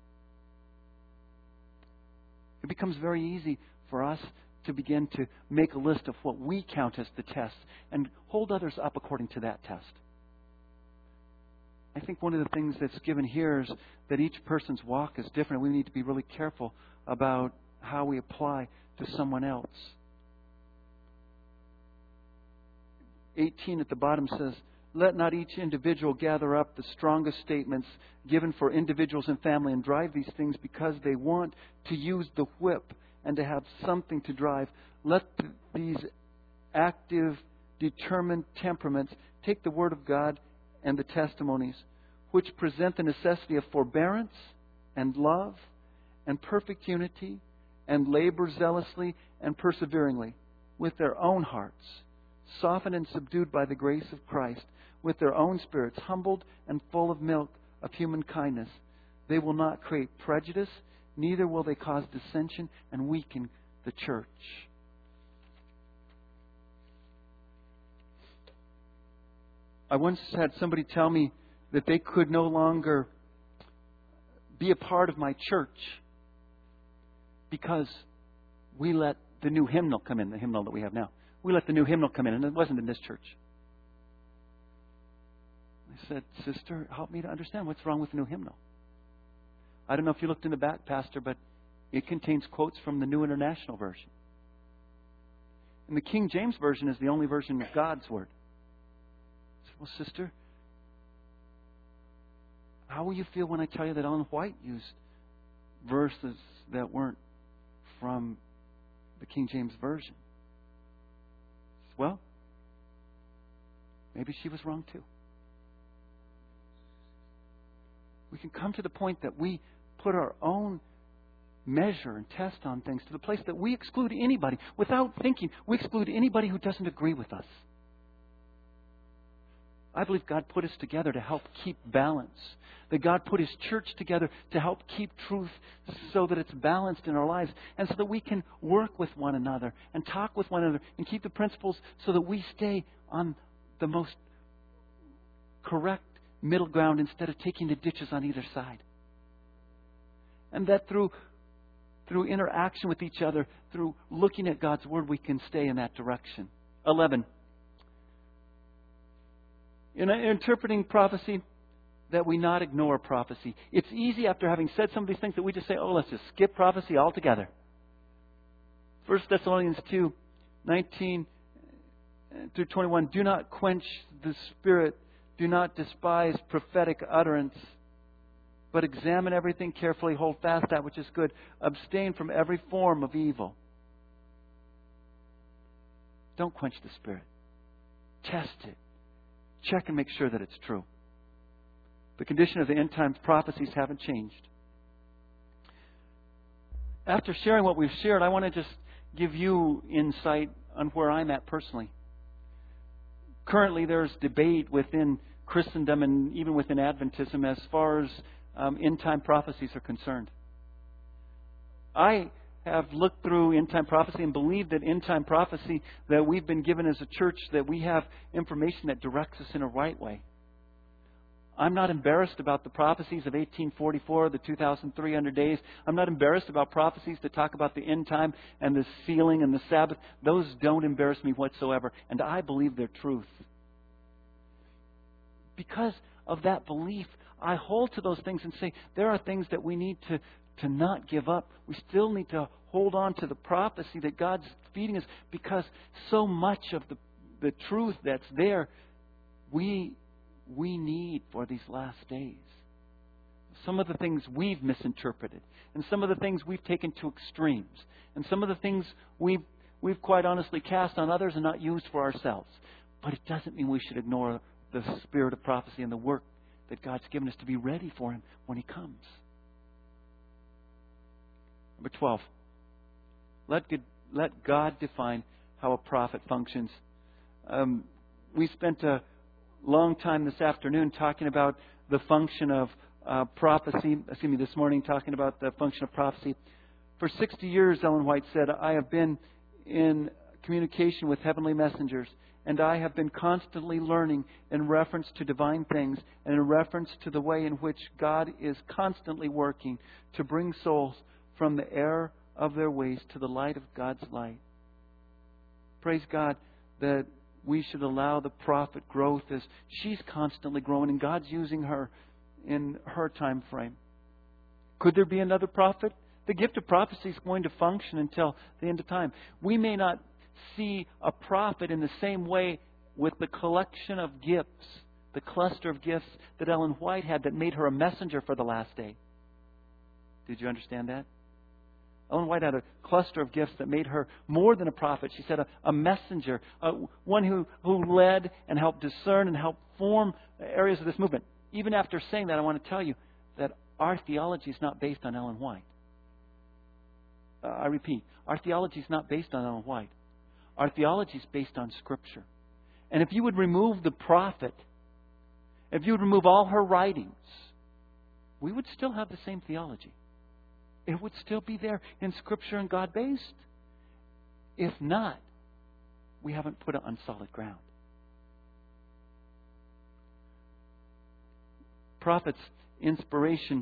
A: It becomes very easy for us to begin to make a list of what we count as the tests and hold others up according to that test. I think one of the things that's given here is that each person's walk is different. We need to be really careful about how we apply to someone else. eighteen at the bottom says, "Let not each individual gather up the strongest statements given for individuals and family and drive these things because they want to use the whip and to have something to drive. Let th- these active, determined temperaments take the Word of God and the testimonies, which present the necessity of forbearance and love and perfect unity, and labor zealously and perseveringly with their own hearts, softened and subdued by the grace of Christ, with their own spirits humbled and full of milk of human kindness. They will not create prejudice, neither will they cause dissension and weaken the church." I once had somebody tell me that they could no longer be a part of my church because we let the new hymnal come in, the hymnal that we have now. We let the new hymnal come in, and it wasn't in this church. I said, "Sister, help me to understand what's wrong with the new hymnal." I don't know if you looked in the back, Pastor, but it contains quotes from the New International Version. And the King James Version is the only version of God's Word. I said, "Well, sister, How will you feel when I tell you that Ellen White used verses that weren't from the King James Version? Well, maybe she was wrong too. We can come to the point that we put our own measure and test on things to the place that we exclude anybody without thinking. We exclude anybody who doesn't agree with us. I believe God put us together to help keep balance. That God put His church together to help keep truth so that it's balanced in our lives. And so that we can work with one another and talk with one another and keep the principles so that we stay on the most correct middle ground instead of taking the ditches on either side. And that through through interaction with each other, through looking at God's Word, we can stay in that direction. eleven. In interpreting prophecy, that we not ignore prophecy. It's easy after having said some of these things that we just say, oh, let's just skip prophecy altogether. First Thessalonians two, nineteen through twenty-one. Do not quench the Spirit. Do not despise prophetic utterance. But examine everything carefully. Hold fast that which is good. Abstain from every form of evil. Don't quench the Spirit. Test it. Check and make sure that it's true. The condition of the end times prophecies haven't changed. After sharing what we've shared, I want to just give you insight on where I'm at personally. Currently, there's debate within Christendom and even within Adventism as far as um, end time prophecies are concerned. I have looked through end time prophecy and believe that end time prophecy that we've been given as a church, that we have information that directs us in a right way. I'm not embarrassed about the prophecies of eighteen forty-four, the two thousand three hundred days. I'm not embarrassed about prophecies that talk about the end time and the sealing and the Sabbath. Those don't embarrass me whatsoever. And I believe they're truth. Because of that belief, I hold to those things and say there are things that we need to, to not give up. We still need to hold on to the prophecy that God's feeding us, because so much of the, the truth that's there, we we need for these last days. Some of the things we've misinterpreted, and some of the things we've taken to extremes, and some of the things we've we've quite honestly cast on others and not used for ourselves. But it doesn't mean we should ignore the spirit of prophecy and the work that God's given us to be ready for Him when He comes. Number twelve. Let God, let God define how a prophet functions. Um, we spent a long time this afternoon talking about the function of uh, prophecy. Excuse me, this morning talking about the function of prophecy. For sixty years, Ellen White said, I have been in communication with heavenly messengers, and I have been constantly learning in reference to divine things and in reference to the way in which God is constantly working to bring souls from the error of their ways to the light of God's light. Praise God that we should allow the prophet growth as she's constantly growing, and God's using her in her time frame. Could there be another prophet? The gift of prophecy is going to function until the end of time. We may not see a prophet in the same way with the collection of gifts, the cluster of gifts that Ellen White had that made her a messenger for the last day. Did you understand that? Ellen White had a cluster of gifts that made her more than a prophet. She said a, a messenger, uh, one who, who led and helped discern and helped form areas of this movement. Even after saying that, I want to tell you that our theology is not based on Ellen White. Uh, I repeat, our theology is not based on Ellen White. Our theology is based on Scripture. And if you would remove the prophet, if you would remove all her writings, we would still have the same theology. It would still be there in Scripture and God-based. If not, we haven't put it on solid ground. Prophet's inspiration.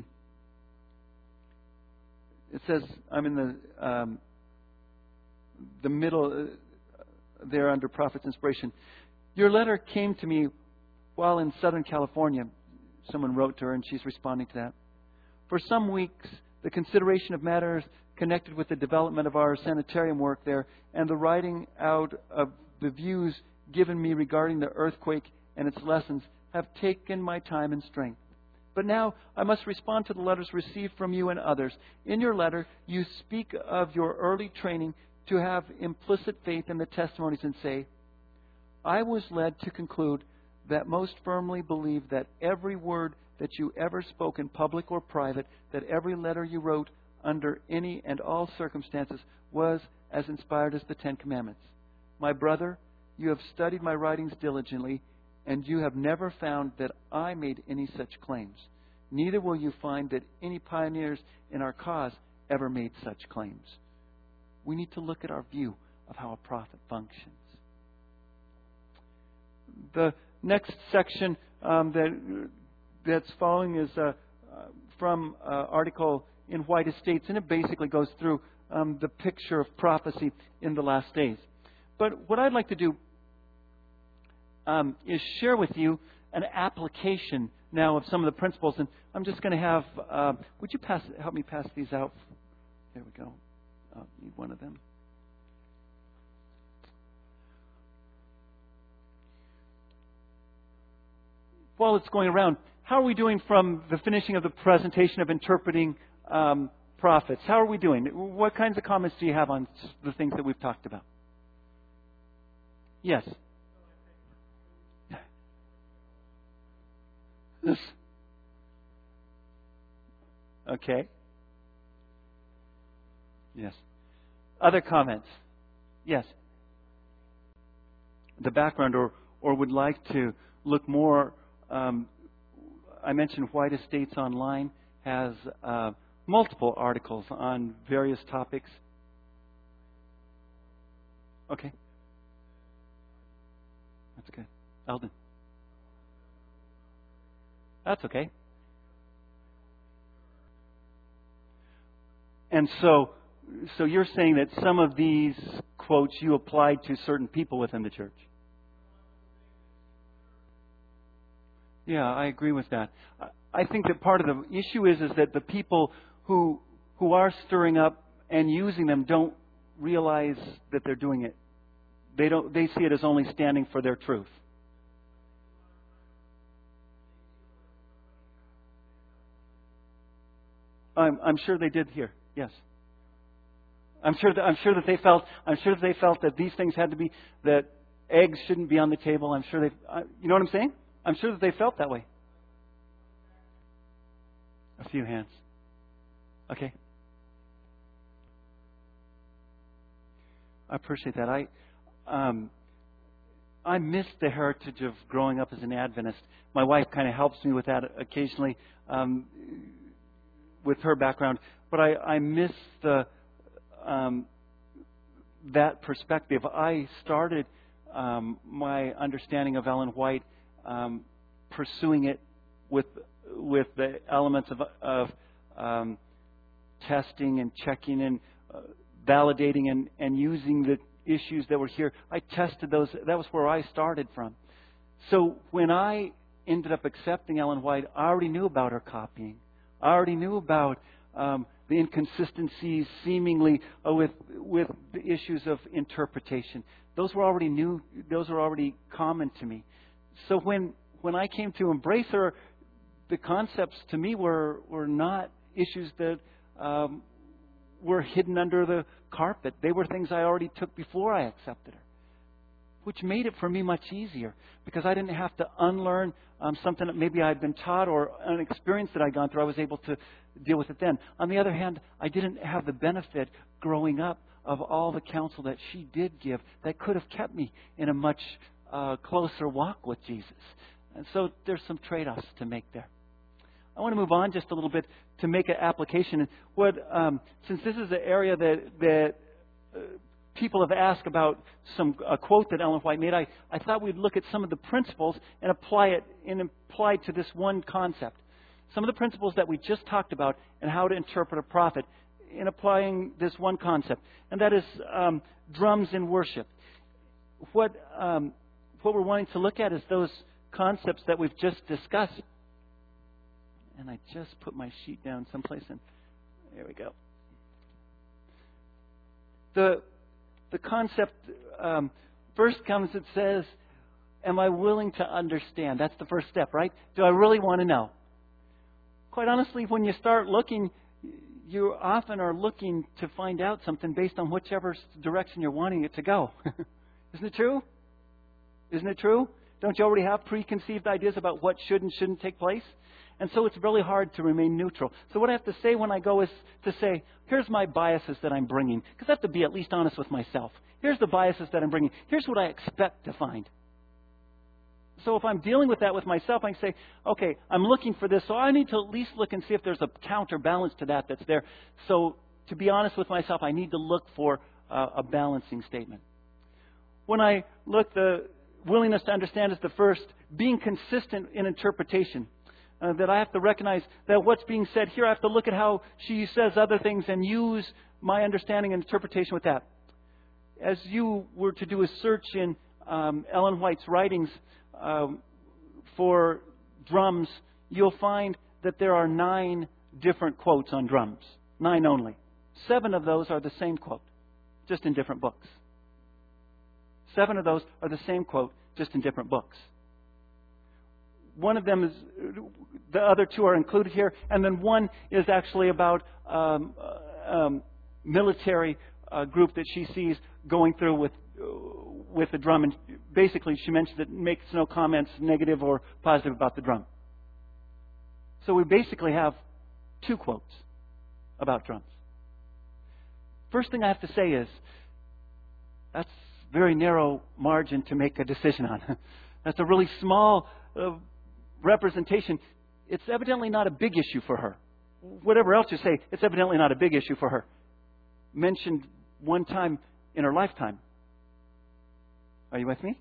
A: It says, I'm in the um, the middle uh, there under prophet's inspiration. Your letter came to me while in Southern California. Someone wrote to her, and she's responding to that. For some weeks, the consideration of matters connected with the development of our sanitarium work there and the writing out of the views given me regarding the earthquake and its lessons have taken my time and strength. But now I must respond to the letters received from you and others. In your letter, you speak of your early training to have implicit faith in the testimonies and say, I was led to conclude that most firmly believe that every word that you ever spoke in public or private, that every letter you wrote under any and all circumstances was as inspired as the Ten Commandments. My brother, you have studied my writings diligently, and you have never found that I made any such claims. Neither will you find that any pioneers in our cause ever made such claims. We need to look at our view of how a prophet functions. The next section um, that that's following is uh, uh, from an uh, article in White Estates, and it basically goes through um, the picture of prophecy in the last days. But what I'd like to do um, is share with you an application now of some of the principles, and I'm just going to have. Uh, would you pass? Help me pass these out? There we go. I'll need one of them. While it's going around, how are we doing from the finishing of the presentation of interpreting um, prophets? How are we doing? What kinds of comments do you have on the things that we've talked about? Yes. Okay. Yes. Other comments? Yes. The background, or or would like to look more. Um, I mentioned White Estates Online has uh, multiple articles on various topics. Okay. That's good. Eldon. That's okay. And so, so you're saying that some of these quotes you applied to certain people within the church? Yeah, I agree with that. I think that part of the issue is is that the people who who are stirring up and using them don't realize that they're doing it. They don't. They see it as only standing for their truth. I'm, I'm sure they did here. Yes. I'm sure that I'm sure that they felt. I'm sure that they felt that these things had to be, that eggs shouldn't be on the table. I'm sure they. I, you know what I'm saying? I'm sure that they felt that way. A few hands. Okay. I appreciate that. I um, I miss the heritage of growing up as an Adventist. My wife kind of helps me with that occasionally, um, with her background. But I, I miss the um, that perspective. I started um, my understanding of Ellen White um, pursuing it with with the elements of, of um, testing and checking and uh, validating and, and using the issues that were here. I tested those. That was where I started from. So when I ended up accepting Ellen White, I already knew about her copying. I already knew about um, the inconsistencies seemingly uh, with with the issues of interpretation. Those were already new. Those were already common to me. So when when I came to embrace her, the concepts to me were were not issues that um, were hidden under the carpet. They were things I already took before I accepted her, which made it for me much easier because I didn't have to unlearn um, something that maybe I had been taught or an experience that I'd gone through. I was able to deal with it then. On the other hand, I didn't have the benefit growing up of all the counsel that she did give that could have kept me in a much uh, closer walk with Jesus. And so there's some trade-offs to make there. I want to move on just a little bit to make an application. What, um, since this is an area that that uh, people have asked about, some a quote that Ellen White made, I, I thought we'd look at some of the principles and apply it and apply to this one concept. Some of the principles that we just talked about and how to interpret a prophet in applying this one concept, and that is um, drums in worship. What um, what we're wanting to look at is those concepts that we've just discussed. And I just put my sheet down someplace, and there we go. The the concept um, first comes, it says, am I willing to understand? That's the first step, right? Do I really want to know? quite honestly, when you start looking, you often are looking to find out something based on whichever direction you're wanting it to go. Isn't it true? Isn't it true? Don't you already have preconceived ideas about what should and shouldn't take place? And so it's really hard to remain neutral. So what I have to say when I go is to say, here's my biases that I'm bringing. Because I have to be at least honest with myself. Here's the biases that I'm bringing. Here's what I expect to find. So if I'm dealing with that with myself, I can say, okay, I'm looking for this, so I need to at least look and see if there's a counterbalance to that that's there. So to be honest with myself, I need to look for uh, a balancing statement. When I look, the willingness to understand is the first, being consistent in interpretation. Uh, that I have to recognize that what's being said here, I have to look at how she says other things and use my understanding and interpretation with that. As you were to do a search in um, Ellen White's writings um, for drums, you'll find that there are nine different quotes on drums. Nine only. Seven of those are the same quote, just in different books. Seven of those are the same quote, just in different books. One of them is, the other two are included here, and then one is actually about um, um, military uh, group that she sees going through with uh, with the drum, and basically she mentions it makes no comments, negative or positive, about the drum. So we basically have two quotes about drums. First thing I have to say is that's a very narrow margin to make a decision on. That's a really small uh, representation. It's evidently not a big issue for her. Whatever else you say, it's evidently not a big issue for her. Mentioned one time in her lifetime. Are you with me?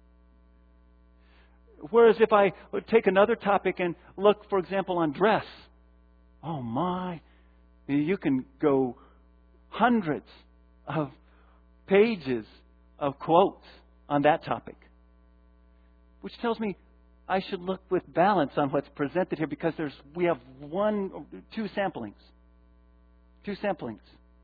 A: Whereas if I would take another topic and look, for example, on dress. Oh my, you can go hundreds of pages of quotes on that topic. Which tells me I should look with balance on what's presented here, because there's we have one, two samplings. Two samplings.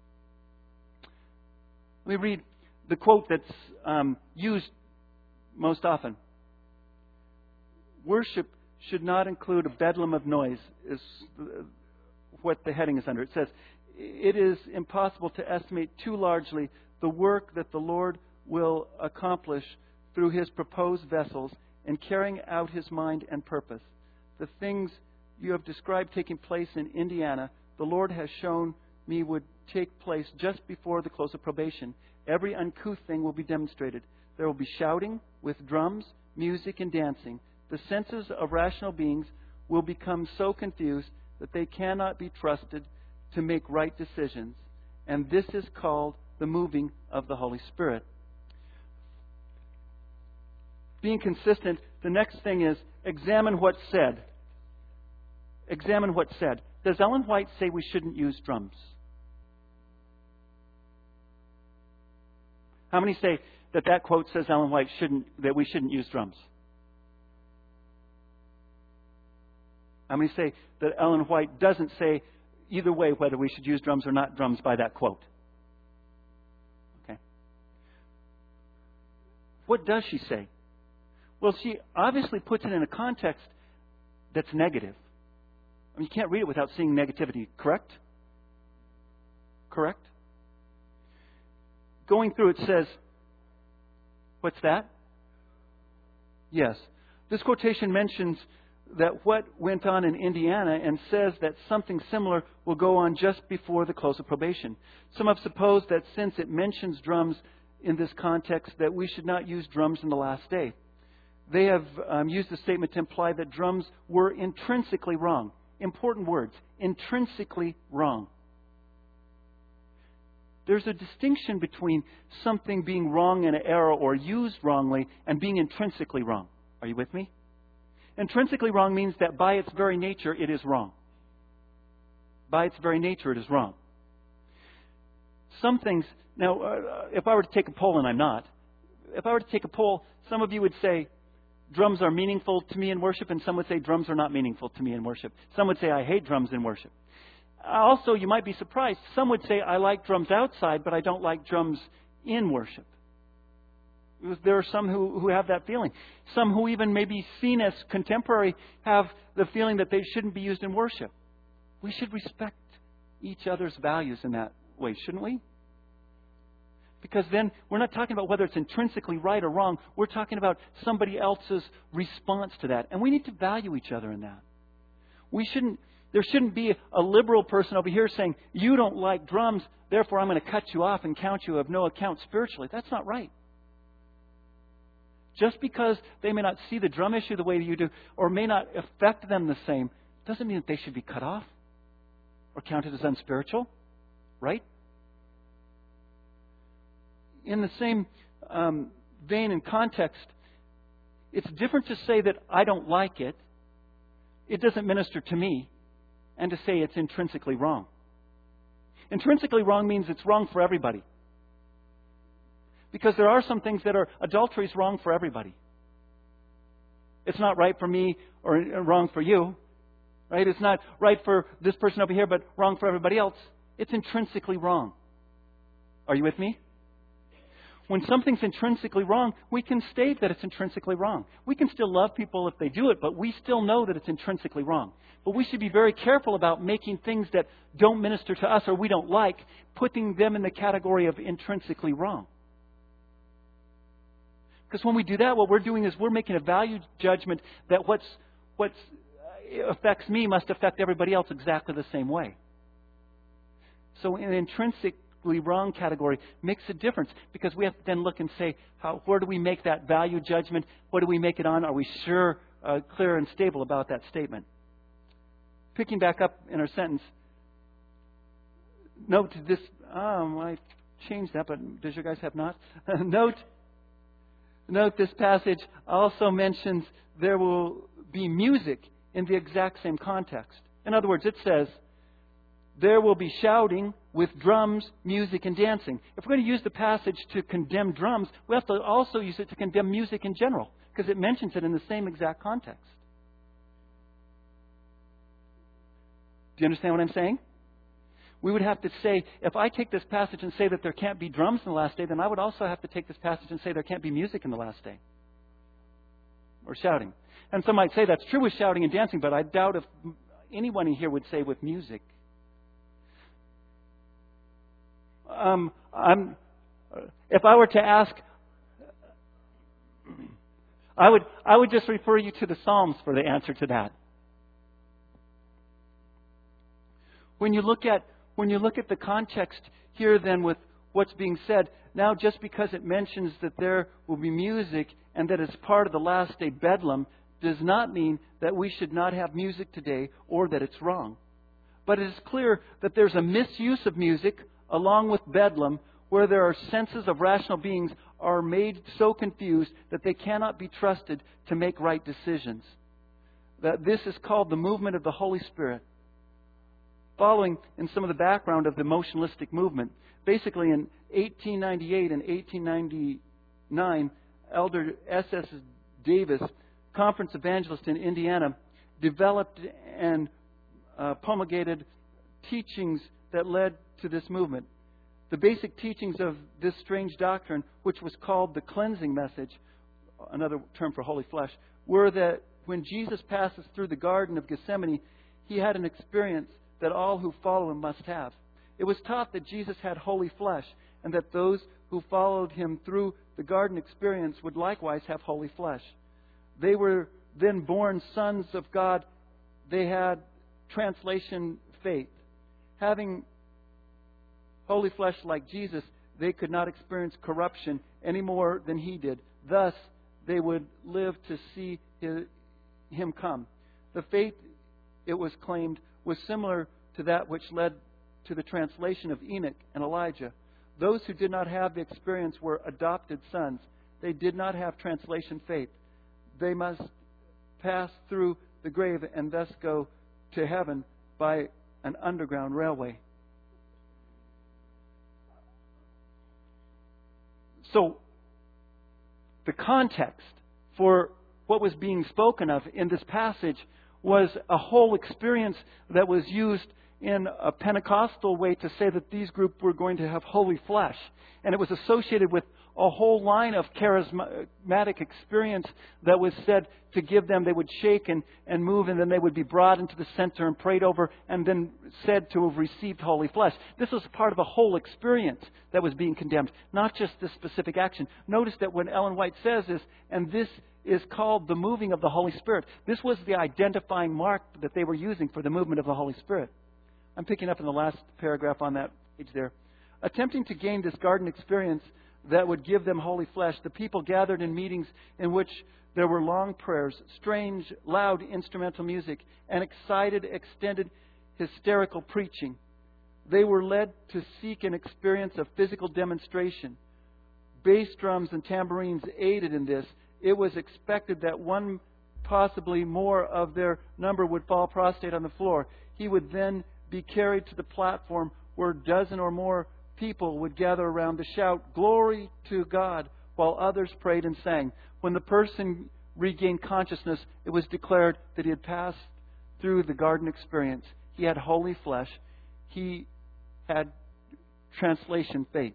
A: Let me read the quote that's um, used most often. Worship should not include a bedlam of noise, is what the heading is under. It says, it is impossible to estimate too largely the work that the Lord will accomplish through His proposed vessels in carrying out His mind and purpose. The things you have described taking place in Indiana, the Lord has shown me would take place just before the close of probation. Every uncouth thing will be demonstrated. There will be shouting with drums, music, and dancing. The senses of rational beings will become so confused that they cannot be trusted to make right decisions. And this is called the moving of the Holy Spirit. Being consistent, the next thing is examine what's said. Examine what's said. Does Ellen White say we shouldn't use drums? How many say that that quote says Ellen White shouldn't, that we shouldn't use drums? How many say that Ellen White doesn't say either way whether we should use drums or not drums by that quote? Okay. What does she say? Well, she obviously puts it in a context that's negative. I mean, you can't read it without seeing negativity, correct? Correct? Going through it says, what's that? Yes. This quotation mentions that what went on in Indiana and says that something similar will go on just before the close of probation. Some have supposed that since it mentions drums in this context, that we should not use drums in the last day. They have um, used the statement to imply that drums were intrinsically wrong. Important words. Intrinsically wrong. There's a distinction between something being wrong in an error or used wrongly and being intrinsically wrong. Are you with me? Intrinsically wrong means that by its very nature it is wrong. By its very nature it is wrong. Some things, now uh, if I were to take a poll, and I'm not, if I were to take a poll, some of you would say, drums are meaningful to me in worship, and some would say drums are not meaningful to me in worship. Some would say I hate drums in worship. Also, you might be surprised. Some would say I like drums outside, but I don't like drums in worship. There are some who, who have that feeling. Some who even may be seen as contemporary have the feeling that they shouldn't be used in worship. we should respect each other's values in that way, shouldn't we? Because then we're not talking about whether it's intrinsically right or wrong. We're talking about somebody else's response to that. And we need to value each other in that. We shouldn't, there shouldn't be a liberal person over here saying, you don't like drums, therefore I'm going to cut you off and count you of no account spiritually. That's not right. Just because they may not see the drum issue the way you do, or may not affect them the same, doesn't mean that they should be cut off or counted as unspiritual. Right? In the same um, vein and context, it's different to say that I don't like it, it doesn't minister to me, and to say it's intrinsically wrong. Intrinsically wrong means it's wrong for everybody. Because there are some things that are, adultery is wrong for everybody. It's not right for me or wrong for you. Right? It's not right for this person over here, but wrong for everybody else. It's intrinsically wrong. Are you with me? When something's intrinsically wrong, we can state that it's intrinsically wrong. We can still love people if they do it, but we still know that it's intrinsically wrong. But we should be very careful about making things that don't minister to us or we don't like, putting them in the category of intrinsically wrong. Because when we do that, what we're doing is we're making a value judgment that what's what's affects me must affect everybody else exactly the same way. So an intrinsically wrong category makes a difference, because we have to then look and say, how, where do we make that value judgment? What do we make it on? Are we sure, uh, clear and stable about that statement? Picking back up in our sentence, note this, um, I changed that, but does you guys have not? note, note this passage also mentions there will be music in the exact same context. In other words, it says, there will be shouting with drums, music, and dancing. If we're going to use the passage to condemn drums, we have to also use it to condemn music in general, because it mentions it in the same exact context. Do you understand what I'm saying? We would have to say, if I take this passage and say that there can't be drums in the last day, then I would also have to take this passage and say there can't be music in the last day. Or shouting. And some might say that's true with shouting and dancing, but I doubt if anyone in here would say with music. Um, I'm, if I were to ask, I would I would just refer you to the Psalms for the answer to that. When you look at when you look at the context here, then with what's being said now, just because it mentions that there will be music and that it's part of the last day bedlam, does not mean that we should not have music today or that it's wrong. But it is clear that there's a misuse of music along with bedlam, where there are senses of rational beings are made so confused that they cannot be trusted to make right decisions. That this is called the movement of the Holy Spirit. Following in some of the background of the emotionalistic movement, basically in eighteen ninety-eight and eighteen ninety-nine, Elder S S Davis, conference evangelist in Indiana, developed and uh, promulgated teachings that led to this movement. The basic teachings of this strange doctrine, which was called the cleansing message, another term for holy flesh, were that when Jesus passes through the Garden of Gethsemane, he had an experience that all who follow him must have. It was taught that Jesus had holy flesh, and that those who followed him through the garden experience would likewise have holy flesh. They were then born sons of God. They had translation faith. Having holy flesh like Jesus, they could not experience corruption any more than he did. Thus, they would live to see his, him come. The faith, it was claimed, was similar to that which led to the translation of Enoch and Elijah. Those who did not have the experience were adopted sons. They did not have translation faith. They must pass through the grave and thus go to heaven by an underground railway. So, the context for what was being spoken of in this passage was a whole experience that was used in a Pentecostal way to say that these groups were going to have holy flesh. And it was associated with a whole line of charismatic experience that was said to give them. They would shake and, and move, and then they would be brought into the center and prayed over, and then said to have received holy flesh. This was part of a whole experience that was being condemned, not just this specific action. Notice that when Ellen White says this, and this is called the moving of the Holy Spirit, this was the identifying mark that they were using for the movement of the Holy Spirit. I'm picking up in the last paragraph on that page there. Attempting to gain this garden experience that would give them holy flesh, the people gathered in meetings in which there were long prayers, strange, loud instrumental music, and excited, extended, hysterical preaching. They were led to seek an experience of physical demonstration. Bass drums and tambourines aided in this. It was expected that one, possibly more of their number would fall prostrate on the floor. He would then be carried to the platform where a dozen or more people would gather around to shout, "Glory to God," while others prayed and sang. When the person regained consciousness, it was declared that he had passed through the garden experience. He had holy flesh. He had translation faith.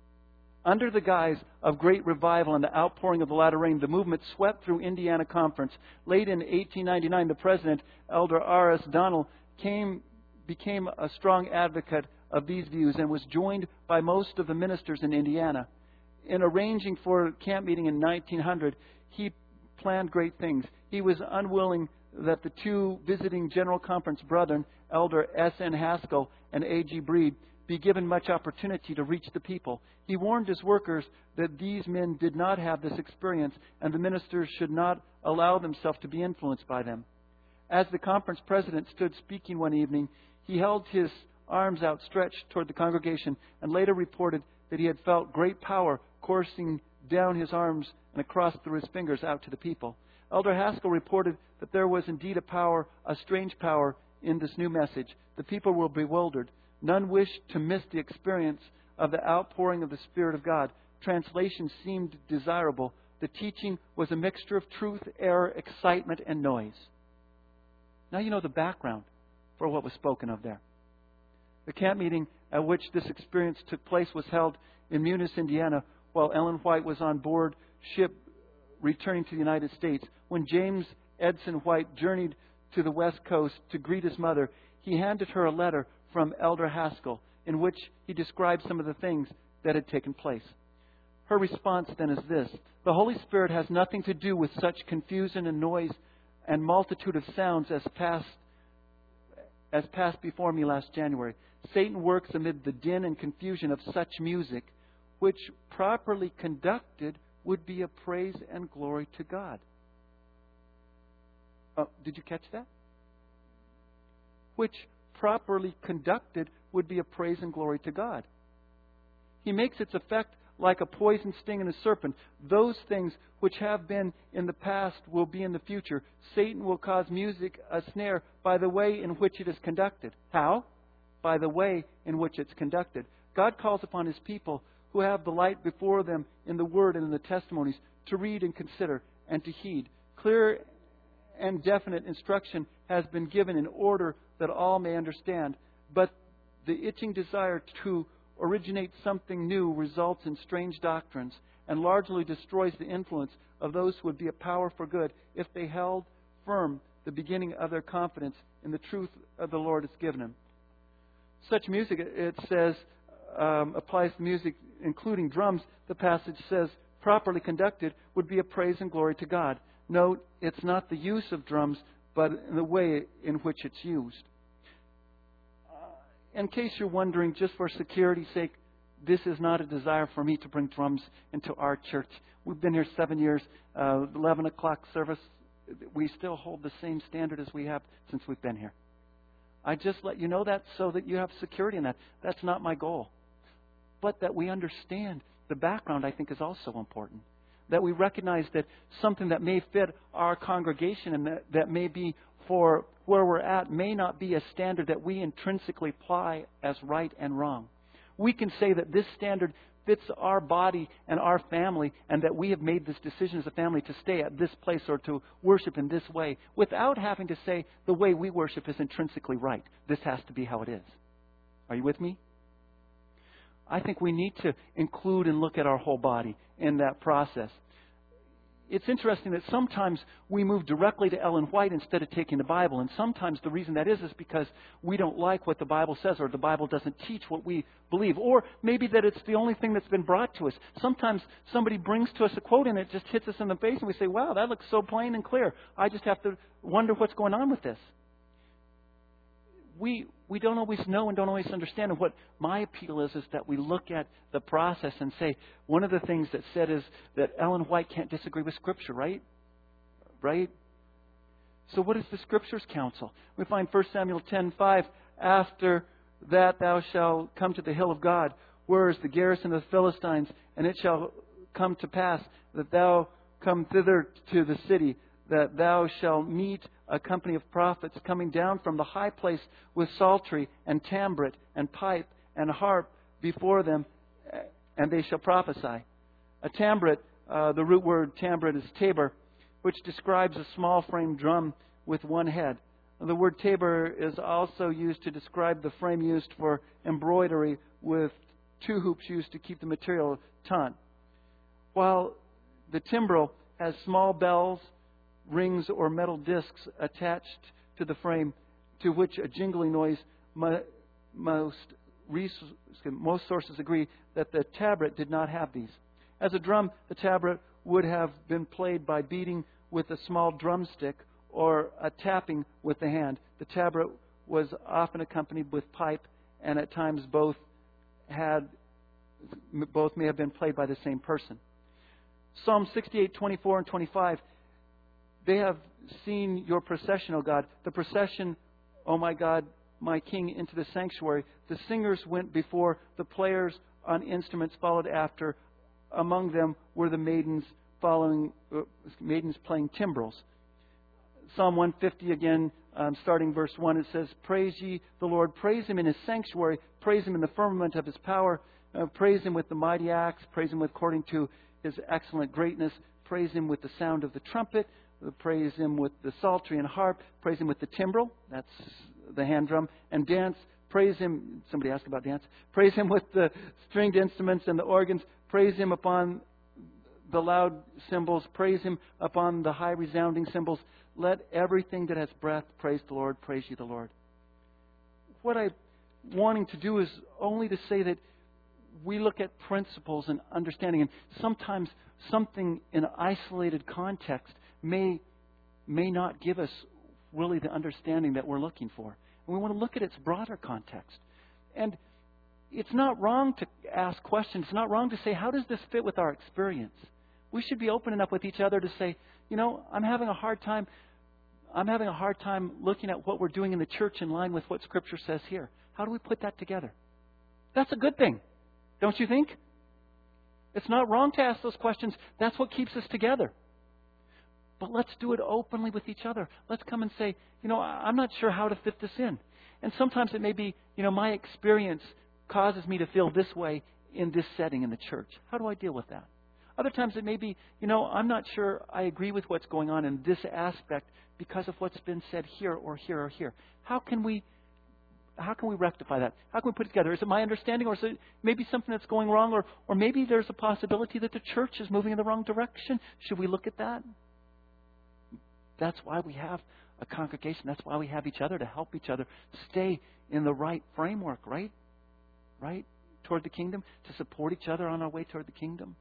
A: Under the guise of great revival and the outpouring of the latter rain, the movement swept through Indiana Conference. Late in eighteen ninety-nine, the president, Elder R S Donnell, came, became a strong advocate of these views and was joined by most of the ministers in Indiana. In arranging for a camp meeting in nineteen hundred, he planned great things. He was unwilling that the two visiting General Conference brethren, Elder S N Haskell and A G Breed, be given much opportunity to reach the people. He warned his workers that these men did not have this experience and the ministers should not allow themselves to be influenced by them. As the conference president stood speaking one evening, he held his arms outstretched toward the congregation and later reported that he had felt great power coursing down his arms and across through his fingers out to the people. Elder Haskell reported that there was indeed a power, a strange power, in this new message. The people were bewildered. None wished to miss the experience of the outpouring of the Spirit of God. Translation seemed desirable. The teaching was a mixture of truth, error, excitement, and noise. Now you know the background for what was spoken of there. The camp meeting at which this experience took place was held in Muniz, Indiana, while Ellen White was on board ship returning to the United States. When James Edson White journeyed to the West Coast to greet his mother, he handed her a letter from Elder Haskell in which he described some of the things that had taken place. Her response then is this: the Holy Spirit has nothing to do with such confusion and noise and multitude of sounds as passed as passed before me last January. Satan works amid the din and confusion of such music, which properly conducted would be a praise and glory to God. Oh, did you catch that? Which properly conducted would be a praise and glory to God. He makes its effect like a poison sting in a serpent. Those things which have been in the past will be in the future. Satan will cause music a snare by the way in which it is conducted. How? By the way in which it's conducted. God calls upon His people who have the light before them in the Word and in the testimonies to read and consider and to heed. Clear and definite instruction has been given in order that all may understand. But the itching desire to originate something new results in strange doctrines and largely destroys the influence of those who would be a power for good if they held firm the beginning of their confidence in the truth of the Lord has given them. Such music, it says, um, applies to music including drums. The passage says, properly conducted would be a praise and glory to God. Note, it's not the use of drums, but in the way in which it's used. In case you're wondering, just for security's sake, this is not a desire for me to bring drums into our church. We've been here seven years, uh, eleven o'clock service. We still hold the same standard as we have since we've been here. I just let you know that so that you have security in that. That's not my goal. But that we understand the background, I think, is also important. That we recognize that something that may fit our congregation and that, that may be for where we're at may not be a standard that we intrinsically apply as right and wrong. We can say that this standard fits our body and our family and that we have made this decision as a family to stay at this place or to worship in this way without having to say the way we worship is intrinsically right. This has to be how it is. Are you with me? I think we need to include and look at our whole body in that process. It's interesting that sometimes we move directly to Ellen White instead of taking the Bible. And sometimes the reason that is is because we don't like what the Bible says, or the Bible doesn't teach what we believe. Or maybe that it's the only thing that's been brought to us. Sometimes somebody brings to us a quote and it just hits us in the face and we say, wow, that looks so plain and clear. I just have to wonder what's going on with this. We we don't always know and don't always understand. And what my appeal is, is that we look at the process and say, one of the things that's said is that Ellen White can't disagree with Scripture, right? Right? So what is the Scripture's counsel? We find First Samuel ten five, after that thou shalt come to the hill of God, where is the garrison of the Philistines, and it shall come to pass that thou come thither to the city, that thou shalt meet a company of prophets coming down from the high place with psaltery and tambrette and pipe and harp before them, and they shall prophesy. A tambrette, uh, the root word tambrette is tabor, which describes a small frame drum with one head. The word tabor is also used to describe the frame used for embroidery with two hoops used to keep the material taut. While the timbrel has small bells, rings, or metal discs attached to the frame, to which a jingling noise, most most sources agree that the tabret did not have these. As a drum, the tabret would have been played by beating with a small drumstick or a tapping with the hand. The tabret was often accompanied with pipe, and at times both had both may have been played by the same person. Psalm sixty-eight, twenty-four and twenty-five. They have seen your procession, O God, the procession, O my God, my King, into the sanctuary. The singers went before, the players on instruments followed after. Among them were the maidens following, uh, maidens playing timbrels. Psalm one fifty again, um, starting verse one, it says, praise ye the Lord, praise Him in His sanctuary, praise Him in the firmament of His power, uh, praise Him with the mighty acts, praise Him according to His excellent greatness, praise Him with the sound of the trumpet, praise Him with the psaltery and harp, praise Him with the timbrel, that's the hand drum, and dance, praise Him, somebody asked about dance, praise Him with the stringed instruments and the organs, praise Him upon the loud cymbals, praise Him upon the high resounding cymbals. Let everything that has breath praise the Lord, praise ye the Lord. What I'm wanting to do is only to say that we look at principles and understanding, and sometimes something in an isolated context may may not give us really the understanding that we're looking for. And we want to look at its broader context. And it's not wrong to ask questions. It's not wrong to say, how does this fit with our experience? We should be open enough with each other to say, you know, I'm having a hard time I'm having a hard time looking at what we're doing in the church in line with what Scripture says here. How do we put that together? That's a good thing, don't you think? It's not wrong to ask those questions. That's what keeps us together. But let's do it openly with each other. Let's come and say, you know, I'm not sure how to fit this in. And sometimes it may be, you know, my experience causes me to feel this way in this setting in the church. How do I deal with that? Other times it may be, you know, I'm not sure I agree with what's going on in this aspect because of what's been said here or here or here. How can we how can we rectify that? How can we put it together? Is it my understanding, or is it maybe something that's going wrong, or or maybe there's a possibility that the church is moving in the wrong direction? Should we look at that? That's why we have a congregation. That's why we have each other, to help each other stay in the right framework, right? Right? Toward the kingdom, to support each other on our way toward the kingdom.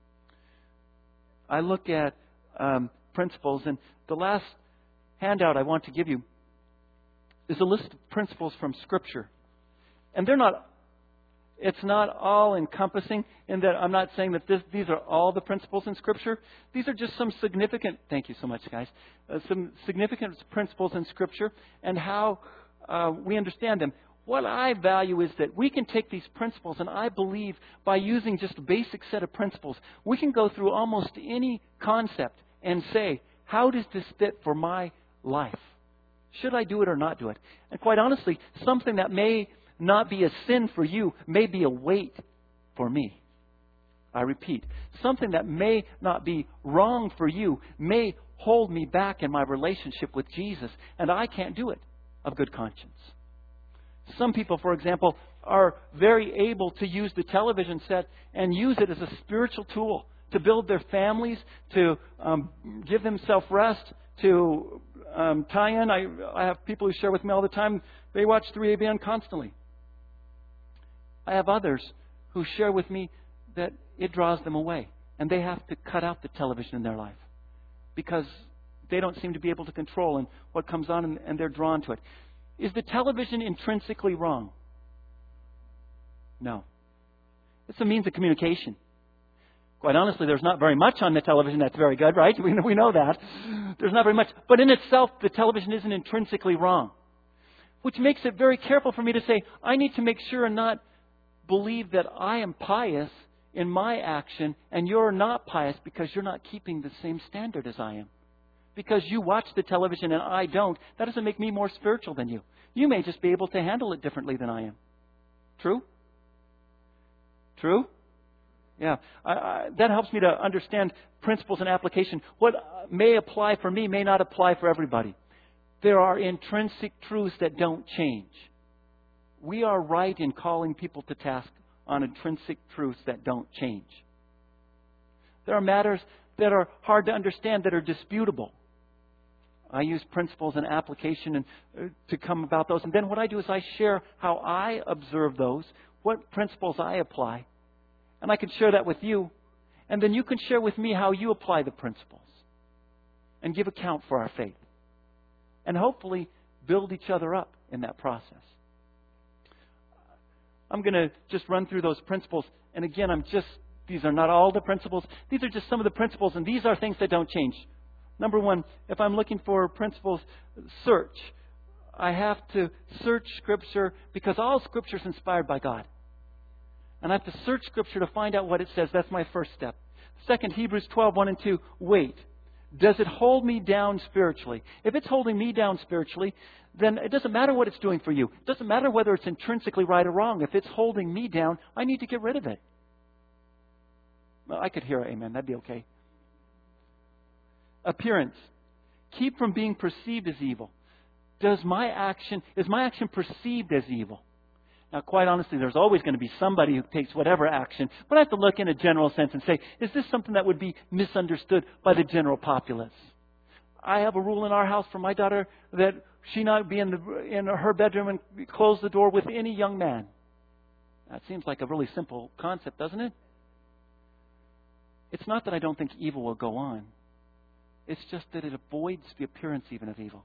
A: I look at um, principles, and the last handout I want to give you is a list of principles from Scripture. And they're not, it's not all encompassing in that I'm not saying that this, these are all the principles in Scripture. These are just some significant, thank you so much, guys, uh, some significant principles in Scripture and how uh, we understand them. What I value is that we can take these principles, and I believe by using just a basic set of principles, we can go through almost any concept and say, how does this fit for my life? Should I do it or not do it? And quite honestly, something that may not be a sin for you may be a weight for me. I repeat, something that may not be wrong for you may hold me back in my relationship with Jesus, and I can't do it of good conscience. Some people, for example, are very able to use the television set and use it as a spiritual tool to build their families, to um, give themselves rest, to um, tie in. I, I have people who share with me all the time, they watch three A B N constantly. I have others who share with me that it draws them away, and they have to cut out the television in their life because they don't seem to be able to control and what comes on, and, and they're drawn to it. Is the television intrinsically wrong? No. It's a means of communication. Quite honestly, there's not very much on the television that's very good, right? We know, we know that. There's not very much. But in itself, the television isn't intrinsically wrong. Which makes it very careful for me to say, I need to make sure and not believe that I am pious in my action and you're not pious because you're not keeping the same standard as I am. Because you watch the television and I don't, that doesn't make me more spiritual than you. You may just be able to handle it differently than I am. True? True? Yeah. I, I, that helps me to understand principles and application. What may apply for me may not apply for everybody. There are intrinsic truths that don't change. We are right in calling people to task on intrinsic truths that don't change. There are matters that are hard to understand, that are disputable. I use principles and application and, uh, to come about those. And then what I do is I share how I observe those, what principles I apply. And I can share that with you. And then you can share with me how you apply the principles. And give account for our faith. And hopefully build each other up in that process. I'm going to just run through those principles. And again, I'm just, these are not all the principles. These are just some of the principles. And these are things that don't change. Number one, if I'm looking for principles, search. I have to search Scripture because all Scripture is inspired by God. And I have to search Scripture to find out what it says. That's my first step. Second, Hebrews twelve, one and two. Wait. Does it hold me down spiritually? If it's holding me down spiritually, then it doesn't matter what it's doing for you. It doesn't matter whether it's intrinsically right or wrong. If it's holding me down, I need to get rid of it. Well, I could hear amen. That'd be okay. Appearance. Keep from being perceived as evil. Does my action, is my action perceived as evil? Now, quite honestly, there's always going to be somebody who takes whatever action. But I have to look in a general sense and say, is this something that would be misunderstood by the general populace? I have a rule in our house for my daughter that she not be in, the, in her bedroom and close the door with any young man. That seems like a really simple concept, doesn't it? It's not that I don't think evil will go on. It's just that it avoids the appearance even of evil.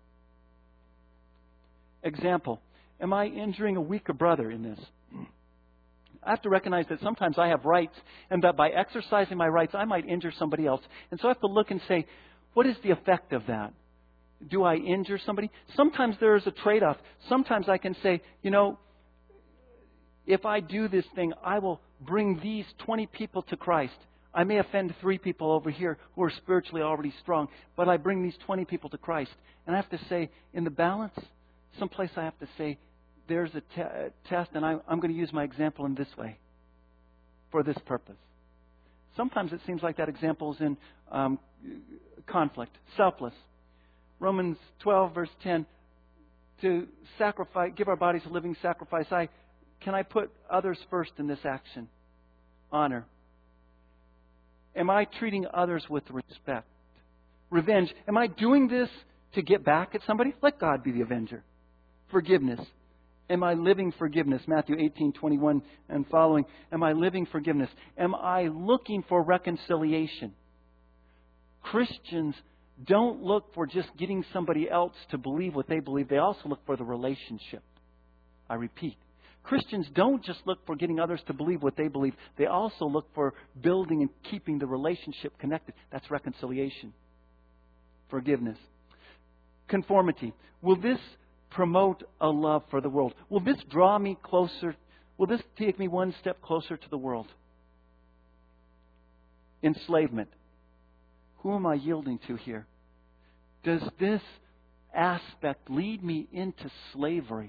A: Example. Am I injuring a weaker brother in this? I have to recognize that sometimes I have rights and that by exercising my rights, I might injure somebody else. And so I have to look and say, what is the effect of that? Do I injure somebody? Sometimes there is a trade-off. Sometimes I can say, you know, if I do this thing, I will bring these twenty people to Christ. I may offend three people over here who are spiritually already strong, but I bring these twenty people to Christ. And I have to say, in the balance, someplace I have to say, there's a te- test, and I, I'm going to use my example in this way for this purpose. Sometimes it seems like that example is in um, conflict, selfless. Romans twelve, verse ten, to sacrifice, give our bodies a living sacrifice. I can I put others first in this action? Honor. Am I treating others with respect? Revenge. Am I doing this to get back at somebody? Let God be the avenger. Forgiveness. Am I living forgiveness? Matthew eighteen, twenty-one and following. Am I living forgiveness? Am I looking for reconciliation? Christians don't look for just getting somebody else to believe what they believe. They also look for the relationship. I repeat. Christians don't just look for getting others to believe what they believe. They also look for building and keeping the relationship connected. That's reconciliation. Forgiveness. Conformity. Will this promote a love for the world? Will this draw me closer? Will this take me one step closer to the world? Enslavement. Who am I yielding to here? Does this aspect lead me into slavery?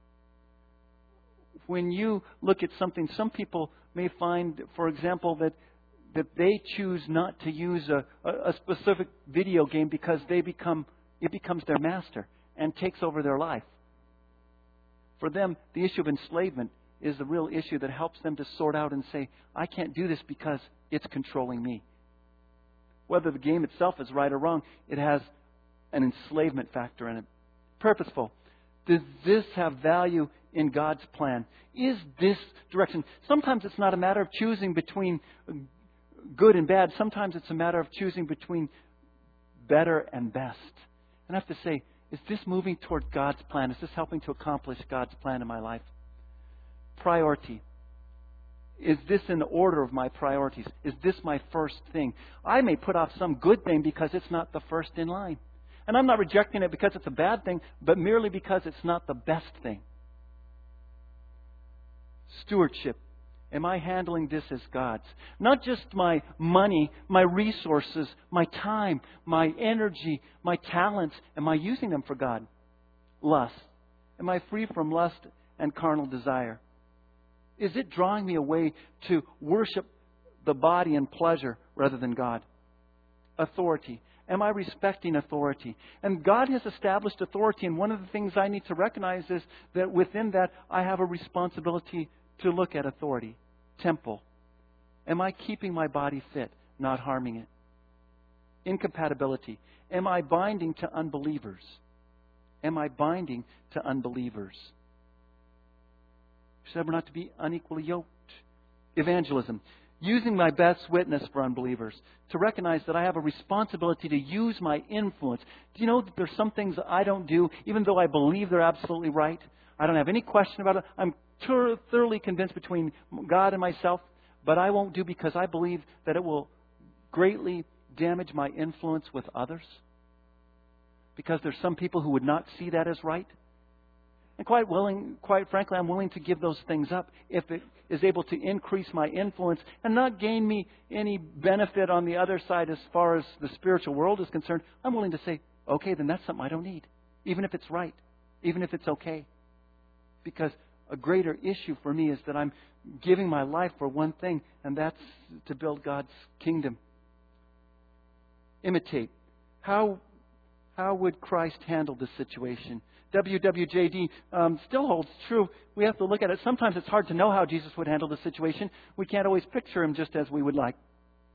A: When you look at something, some people may find, for example, that that they choose not to use a, a specific video game because they become it becomes their master and takes over their life. For them, the issue of enslavement is the real issue that helps them to sort out and say, I can't do this because it's controlling me. Whether the game itself is right or wrong, it has an enslavement factor in it. Purposeful. Does this have value in God's plan? Is this direction? Sometimes it's not a matter of choosing between good and bad. Sometimes it's a matter of choosing between better and best. And I have to say, is this moving toward God's plan? Is this helping to accomplish God's plan in my life? Priority. Is this in the order of my priorities? Is this my first thing? I may put off some good thing because it's not the first in line. And I'm not rejecting it because it's a bad thing, but merely because it's not the best thing. Stewardship. Am I handling this as God's? Not just my money, my resources, my time, my energy, my talents. Am I using them for God? Lust. Am I free from lust and carnal desire? Is it drawing me away to worship the body and pleasure rather than God? Authority. Am I respecting authority? And God has established authority, and one of the things I need to recognize is that within that I have a responsibility to look at authority. Temple. Am I keeping my body fit, not harming it? Incompatibility. Am I binding to unbelievers? Am I binding to unbelievers? We said we're not to be unequally yoked. Evangelism. Using my best witness for unbelievers. To recognize that I have a responsibility to use my influence. Do you know that there's some things that I don't do, even though I believe they're absolutely right? I don't have any question about it. I'm thoroughly convinced between God and myself, but I won't do because I believe that it will greatly damage my influence with others. Because there's some people who would not see that as right. And quite willing, quite frankly, I'm willing to give those things up if it is able to increase my influence and not gain me any benefit on the other side as far as the spiritual world is concerned. I'm willing to say, okay, then that's something I don't need. Even if it's right. Even if it's okay. Because a greater issue for me is that I'm giving my life for one thing, and that's to build God's kingdom. Imitate. How, how would Christ handle this situation? W W J D um, still holds true. We have to look at it. Sometimes it's hard to know how Jesus would handle the situation. We can't always picture Him just as we would like.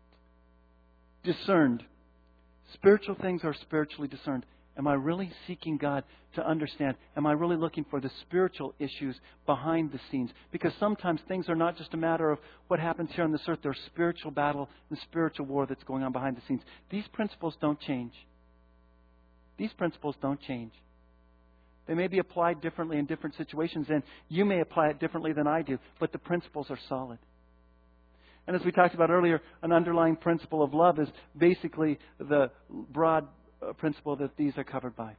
A: Discerned. Spiritual things are spiritually discerned. Am I really seeking God to understand? Am I really looking for the spiritual issues behind the scenes? Because sometimes things are not just a matter of what happens here on this earth. There's spiritual battle and spiritual war that's going on behind the scenes. These principles don't change. These principles don't change. They may be applied differently in different situations, and you may apply it differently than I do, but the principles are solid. And as we talked about earlier, an underlying principle of love is basically the broad principle that these are covered by.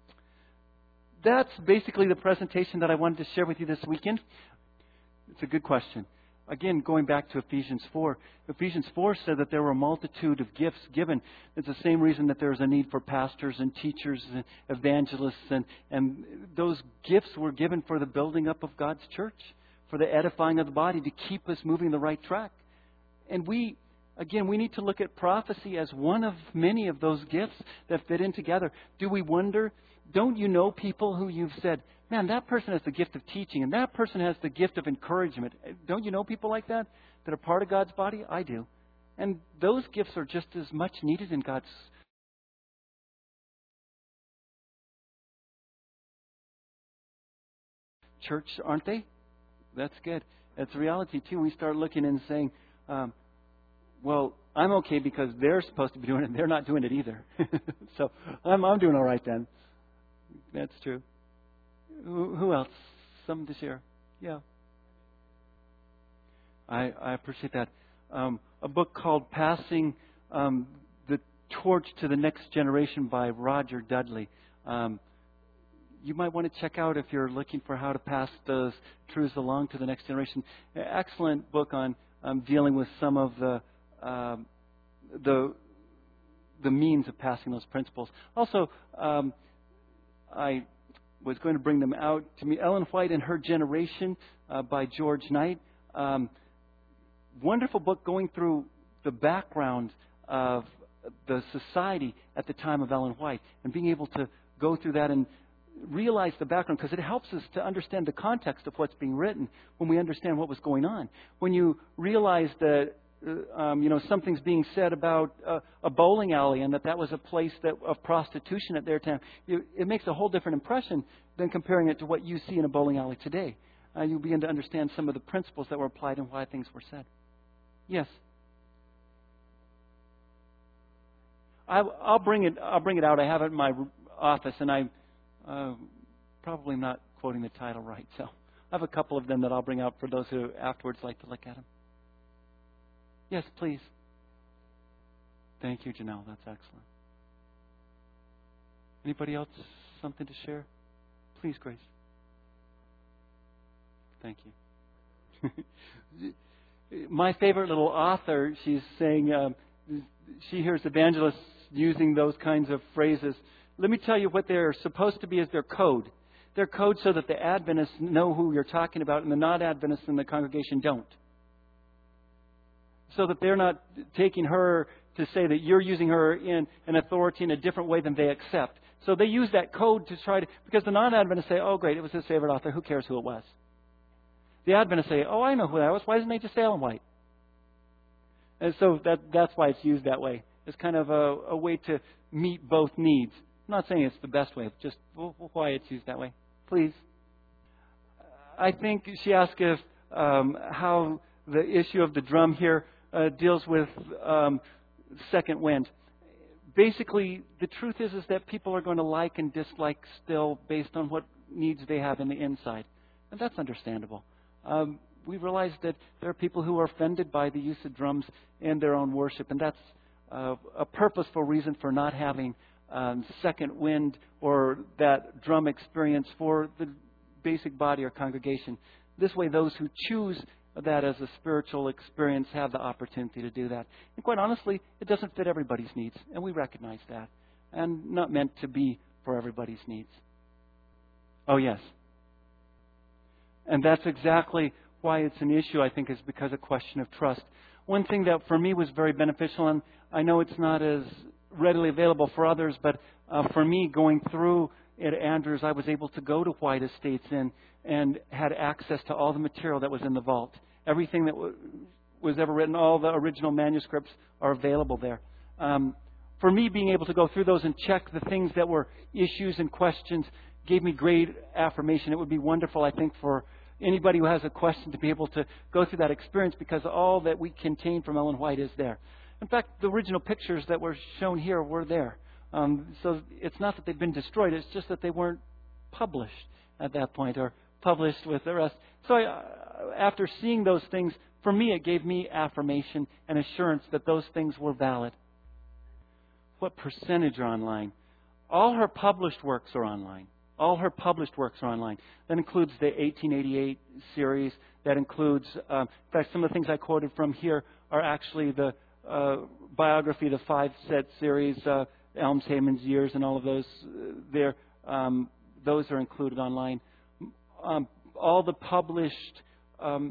A: That's basically the presentation that I wanted to share with you this weekend. It's a good question. Again, going back to Ephesians four. Ephesians four said that there were a multitude of gifts given. It's the same reason that there's a need for pastors and teachers and evangelists. And, and those gifts were given for the building up of God's church, for the edifying of the body, to keep us moving the right track. And we, again, we need to look at prophecy as one of many of those gifts that fit in together. Do we wonder, don't you know people who you've said, man, that person has the gift of teaching, and that person has the gift of encouragement. Don't you know people like that, that are part of God's body? I do. And those gifts are just as much needed in God's church, aren't they? That's good. It's a reality, too. We start looking and saying, um, well, I'm okay because they're supposed to be doing it, and they're not doing it either. So I'm, I'm doing all right then. That's true. Who else? Something to share? Yeah. I, I appreciate that. Um, a book called Passing um, the Torch to the Next Generation by Roger Dudley. Um, you might want to check out if you're looking for how to pass those truths along to the next generation. Excellent book on um, dealing with some of the um, the the means of passing those principles. Also, um, I was going to bring them out to me. Ellen White and Her Generation uh, by George Knight. Um, wonderful book going through the background of the society at the time of Ellen White and being able to go through that and realize the background, because it helps us to understand the context of what's being written when we understand what was going on. When you realize that uh, um, you know something's being said about uh, a bowling alley and that that was a place that of prostitution at their time, you, it makes a whole different impression than comparing it to what you see in a bowling alley today. Uh, you begin to understand some of the principles that were applied and why things were said. Yes. I, I'll bring it. I'll bring it out. I have it in my office, and I uh, probably not quoting the title right. So I have a couple of them that I'll bring out for those who afterwards like to look at them. Yes, please. Thank you, Janelle. That's excellent. Anybody else something to share? Please, Grace. Thank you. My favorite little author, she's saying um, she hears evangelists using those kinds of phrases. Let me tell you what they're supposed to be as their code. Their code so that the Adventists know who you're talking about and the non-Adventists in the congregation don't. So that they're not taking her to say that you're using her in an authority in a different way than they accept. So they use that code to try to, because the non-Adventists say, oh great, it was his favorite author, who cares who it was? The Adventists say, oh, I know who that was. Why doesn't they just say Ellen White? And so that that's why it's used that way. It's kind of a, a way to meet both needs. I'm not saying it's the best way, just why it's used that way. Please. I think she asked if um, how the issue of the drum here uh, deals with um, second wind. Basically, the truth is, is that people are going to like and dislike still based on what needs they have in the inside. And that's understandable. Um, we realize that there are people who are offended by the use of drums in their own worship, and that's uh, a purposeful reason for not having um, second wind or that drum experience for the basic body or congregation. This way, those who choose that as a spiritual experience have the opportunity to do that. And quite honestly, it doesn't fit everybody's needs, and we recognize that, and not meant to be for everybody's needs. Oh, yes. And that's exactly why it's an issue, I think, is because a question of trust. One thing that for me was very beneficial, and I know it's not as readily available for others, but uh, for me, going through at Andrews, I was able to go to White Estates and, and had access to all the material that was in the vault. Everything that w- was ever written, all the original manuscripts are available there. Um, for me, being able to go through those and check the things that were issues and questions gave me great affirmation. It would be wonderful, I think, for anybody who has a question to be able to go through that experience, because all that we contain from Ellen White is there. In fact, the original pictures that were shown here were there. Um, so it's not that they've been destroyed, it's just that they weren't published at that point or published with the rest. So I, uh, after seeing those things, for me it gave me affirmation and assurance that those things were valid. What percentage are online? All her published works are online. All her published works are online. That includes the eighteen eighty-eight series. That includes, um, in fact, some of the things I quoted from here are actually the uh, biography, the five-set series, uh, Elmshamen's Years, and all of those. Uh, there, um, those are included online. Um, all the published, um,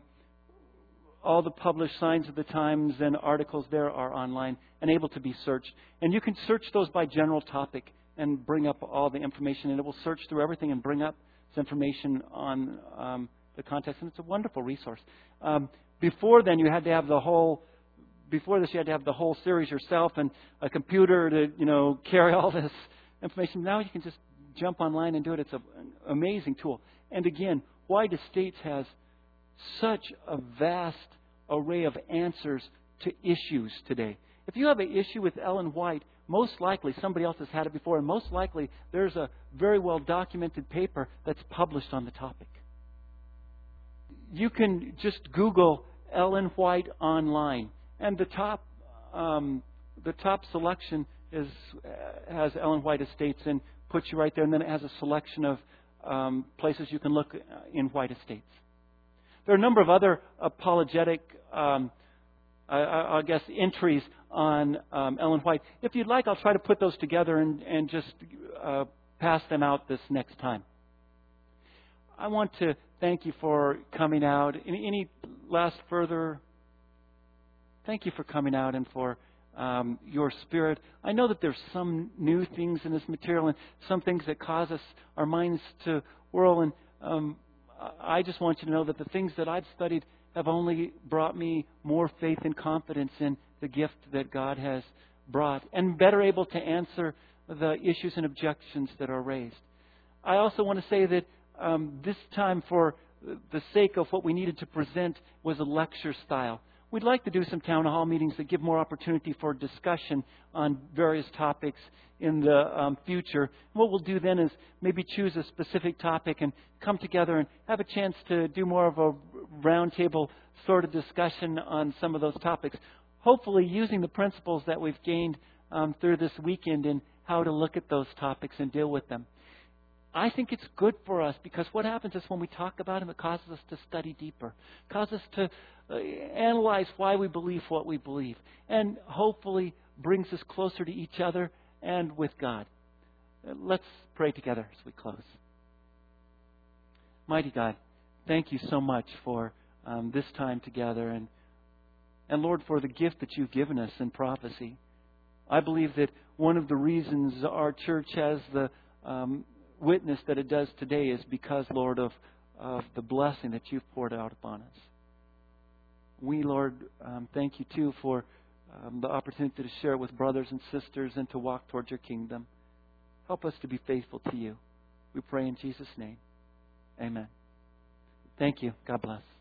A: all the published Signs of the Times and articles there are online and able to be searched. And you can search those by general topic and bring up all the information, and it will search through everything and bring up this information on um, the context, and it's a wonderful resource. Um, before then, you had to have the whole. Before this, you had to have the whole series yourself and a computer to, you know, carry all this information. Now you can just jump online and do it. It's a, an amazing tool. And again, White Estates has such a vast array of answers to issues today. If you have an issue with Ellen White, most likely somebody else has had it before, and most likely there's a very well documented paper that's published on the topic. You can just Google Ellen White online, and the top um, the top selection is uh, has Ellen White Estates and puts you right there, and then it has a selection of um, places you can look in White Estates. There are a number of other apologetic um, I, I guess, entries on um, Ellen White. If you'd like, I'll try to put those together and, and just uh, pass them out this next time. I want to thank you for coming out. Any, any last further? Thank you for coming out and for um, your Spirit. I know that there's some new things in this material and some things that cause us, our minds to whirl. And um, I just want you to know that the things that I've studied have only brought me more faith and confidence in the gift that God has brought, and better able to answer the issues and objections that are raised. I also want to say that um, this time, for the sake of what we needed to present, was a lecture style. We'd like to do some town hall meetings that give more opportunity for discussion on various topics in the um, future. What we'll do then is maybe choose a specific topic and come together and have a chance to do more of a roundtable sort of discussion on some of those topics. Hopefully using the principles that we've gained um, through this weekend in how to look at those topics and deal with them. I think it's good for us, because what happens is when we talk about them, it causes us to study deeper. It causes us to uh, analyze why we believe what we believe. And hopefully brings us closer to each other and with God. Uh, let's pray together as we close. Mighty God, thank you so much for um, this time together. And, and Lord, for the gift that you've given us in prophecy. I believe that one of the reasons our church has the um, witness that it does today is because, Lord, of, of the blessing that you've poured out upon us. We, Lord, um, thank you, too, for um, the opportunity to share it with brothers and sisters and to walk towards your kingdom. Help us to be faithful to you. We pray in Jesus' name. Amen. Thank you. God bless.